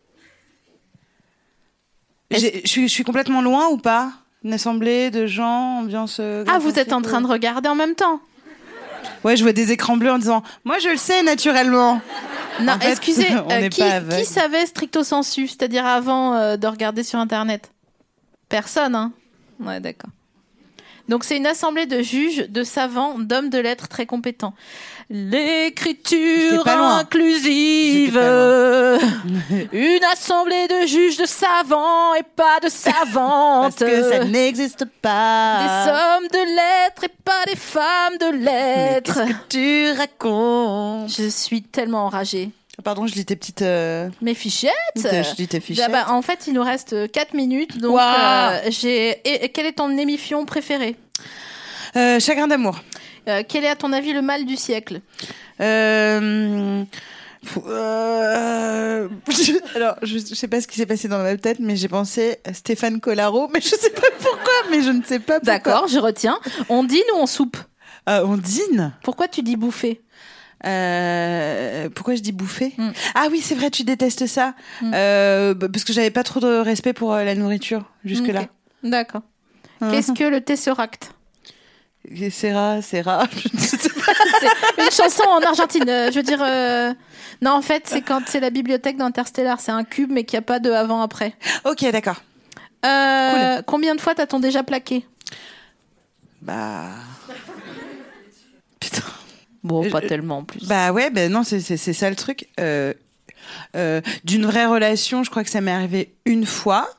Je suis complètement loin ou pas? Une assemblée de gens, ambiance... Ah, vous êtes en train de regarder en même temps? Ouais, je vois des écrans bleus en disant « Moi, je le sais naturellement !» Non, en fait, excusez, qui savait stricto sensu, c'est-à-dire avant de regarder sur Internet? Personne, hein? Ouais, d'accord. Donc, c'est une assemblée de juges, de savants, d'hommes de lettres très compétents. L'écriture inclusive, une assemblée de juges, de savants et pas de savantes. Parce que ça n'existe pas. Des hommes de lettres et pas des femmes de lettres. Mais qu'est-ce que tu racontes? Je suis tellement enragée. Pardon, je lis tes petites... Mes fichettes. Je lis tes fichettes. En fait, il nous reste 4 minutes. Donc, quelle est ton émission préférée? Chagrin d'amour. Quel est à ton avis le mal du siècle? Alors, je sais pas ce qui s'est passé dans ma tête, mais j'ai pensé à Stéphane Collaro, mais je sais pas pourquoi, mais je ne sais pas pourquoi. D'accord, je retiens. On dîne ou on soupe? On dîne. Pourquoi tu dis bouffer? Pourquoi je dis bouffer? Ah oui, c'est vrai, tu détestes ça. Parce que j'avais pas trop de respect pour la nourriture jusque-là. Okay. D'accord. Qu'est-ce que le Tesseract? C'est rare. Je ne sais pas. C'est une chanson en Argentine. Je veux dire, non, en fait, c'est quand c'est la bibliothèque d'Interstellar. C'est un cube, mais qu'il n'y a pas de avant-après. Ok, d'accord. Cool. Combien de fois t'as-t-on déjà plaqué? Putain. Bon, pas tellement en plus. Bah ouais, non, c'est ça le truc. D'une vraie relation, je crois que ça m'est arrivé une fois.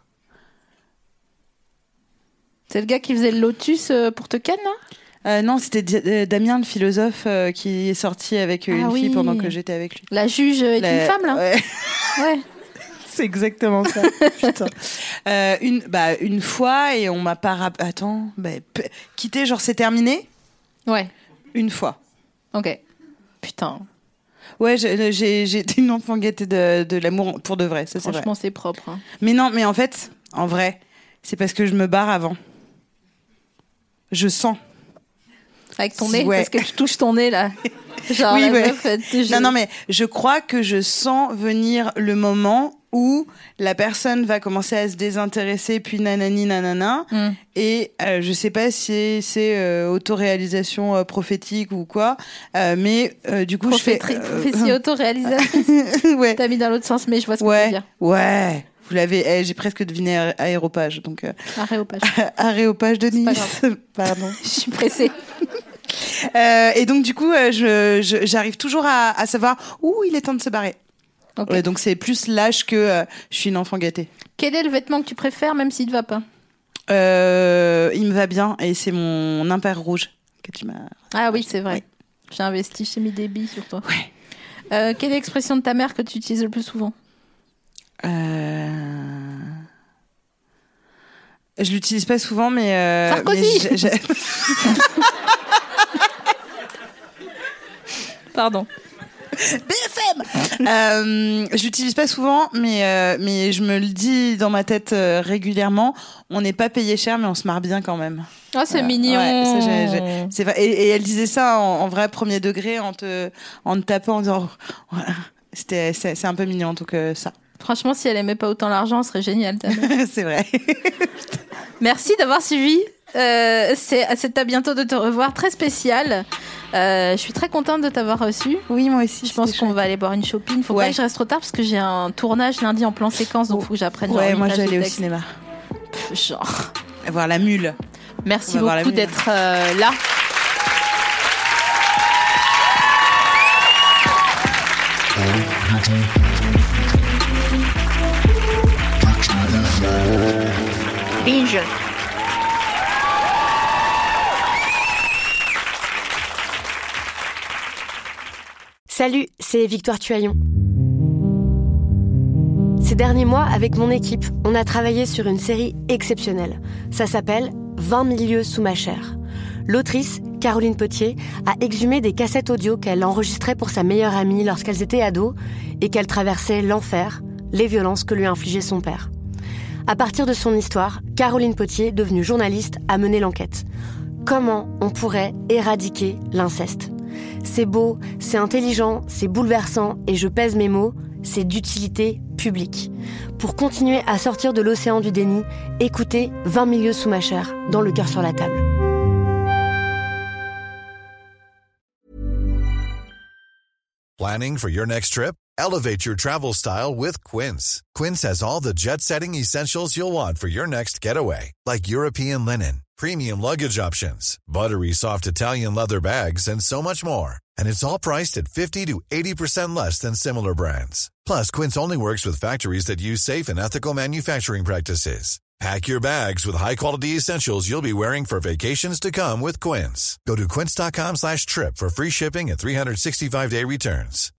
C'est le gars qui faisait le lotus pour te ken, là? Non, c'était Damien, le philosophe, qui est sorti avec une fille pendant que j'étais avec lui. La juge est une femme, là? Ouais. Ouais. C'est exactement ça. Putain. Une fois, et on m'a pas... Attends, quitté, genre c'est terminé? Ouais. Une fois. Ok. Putain. Ouais, j'ai été une enfant gâtée de l'amour pour de vrai, ça c'est vrai. Franchement, c'est propre. Hein. Mais non, mais en fait, en vrai, c'est parce que je me barre avant. Je sens. Avec ton nez? Parce que tu touches ton nez, là. Genre, oui, ouais. Non, mais je crois que je sens venir le moment où la personne va commencer à se désintéresser, puis nanani, nanana. Et je sais pas si c'est autoréalisation prophétique ou quoi, mais du coup, je fais... Prophétie autoréalisation. Ouais. T'as mis dans l'autre sens, mais je vois ce que tu veux dire. Ouais. Vous l'avez, j'ai presque deviné aéropage, donc. Aréopage. Aréopage de Nice. Pardon. Je suis pressée. Et donc du coup, j'arrive toujours à savoir où il est temps de se barrer. Okay. Donc c'est plus l'âge que je suis une enfant gâtée. Quel est le vêtement que tu préfères, même s'il te va pas? Il me va bien, et c'est mon impair rouge que tu m'as. Ah oui, c'est vrai. Ouais. J'ai investi, j'ai mis des billes sur toi. Ouais. Quelle est l'expression de ta mère que tu utilises le plus souvent? Je l'utilise pas souvent, mais Sarkozy. Pardon. BFM. Je l'utilise pas souvent, mais je me le dis dans ma tête régulièrement. On n'est pas payé cher, mais on se marre bien quand même. Ah, c'est mignon. Ouais, c'est vrai. Et elle disait ça en vrai premier degré, en te tapant, en disant c'est un peu mignon, donc ça. Franchement, si elle aimait pas autant l'argent, ce serait génial. C'est vrai. Merci d'avoir suivi. C'est à bientôt de te revoir. Très spécial. Je suis très contente de t'avoir reçu. Oui, moi aussi. Je pense qu'on va aller boire une shopping. Faut pas que je reste trop tard parce que j'ai un tournage lundi en plan séquence, donc faut que j'apprenne. Ouais, moi j'allais au cinéma. Genre. Voir la mule. Merci beaucoup d'être là. Binge. Salut, c'est Victoire Tuaillon. Ces derniers mois, avec mon équipe, on a travaillé sur une série exceptionnelle. Ça s'appelle 20 000 lieues sous ma chair. L'autrice, Caroline Potier, a exhumé des cassettes audio qu'elle enregistrait pour sa meilleure amie lorsqu'elles étaient ados et qu'elle traversait l'enfer, les violences que lui infligeait son père. À partir de son histoire, Caroline Potier, devenue journaliste, a mené l'enquête. Comment on pourrait éradiquer l'inceste ? C'est beau, c'est intelligent, c'est bouleversant et je pèse mes mots, c'est d'utilité publique. Pour continuer à sortir de l'océan du déni, écoutez 20 milieux sous ma chair, dans Le cœur sur la table. Planning for your next trip? Elevate your travel style with Quince. Quince has all the jet-setting essentials you'll want for your next getaway, like European linen, premium luggage options, buttery soft Italian leather bags, and so much more. And it's all priced at 50 to 80% less than similar brands. Plus, Quince only works with factories that use safe and ethical manufacturing practices. Pack your bags with high-quality essentials you'll be wearing for vacations to come with Quince. Go to quince.com/trip for free shipping and 365-day returns.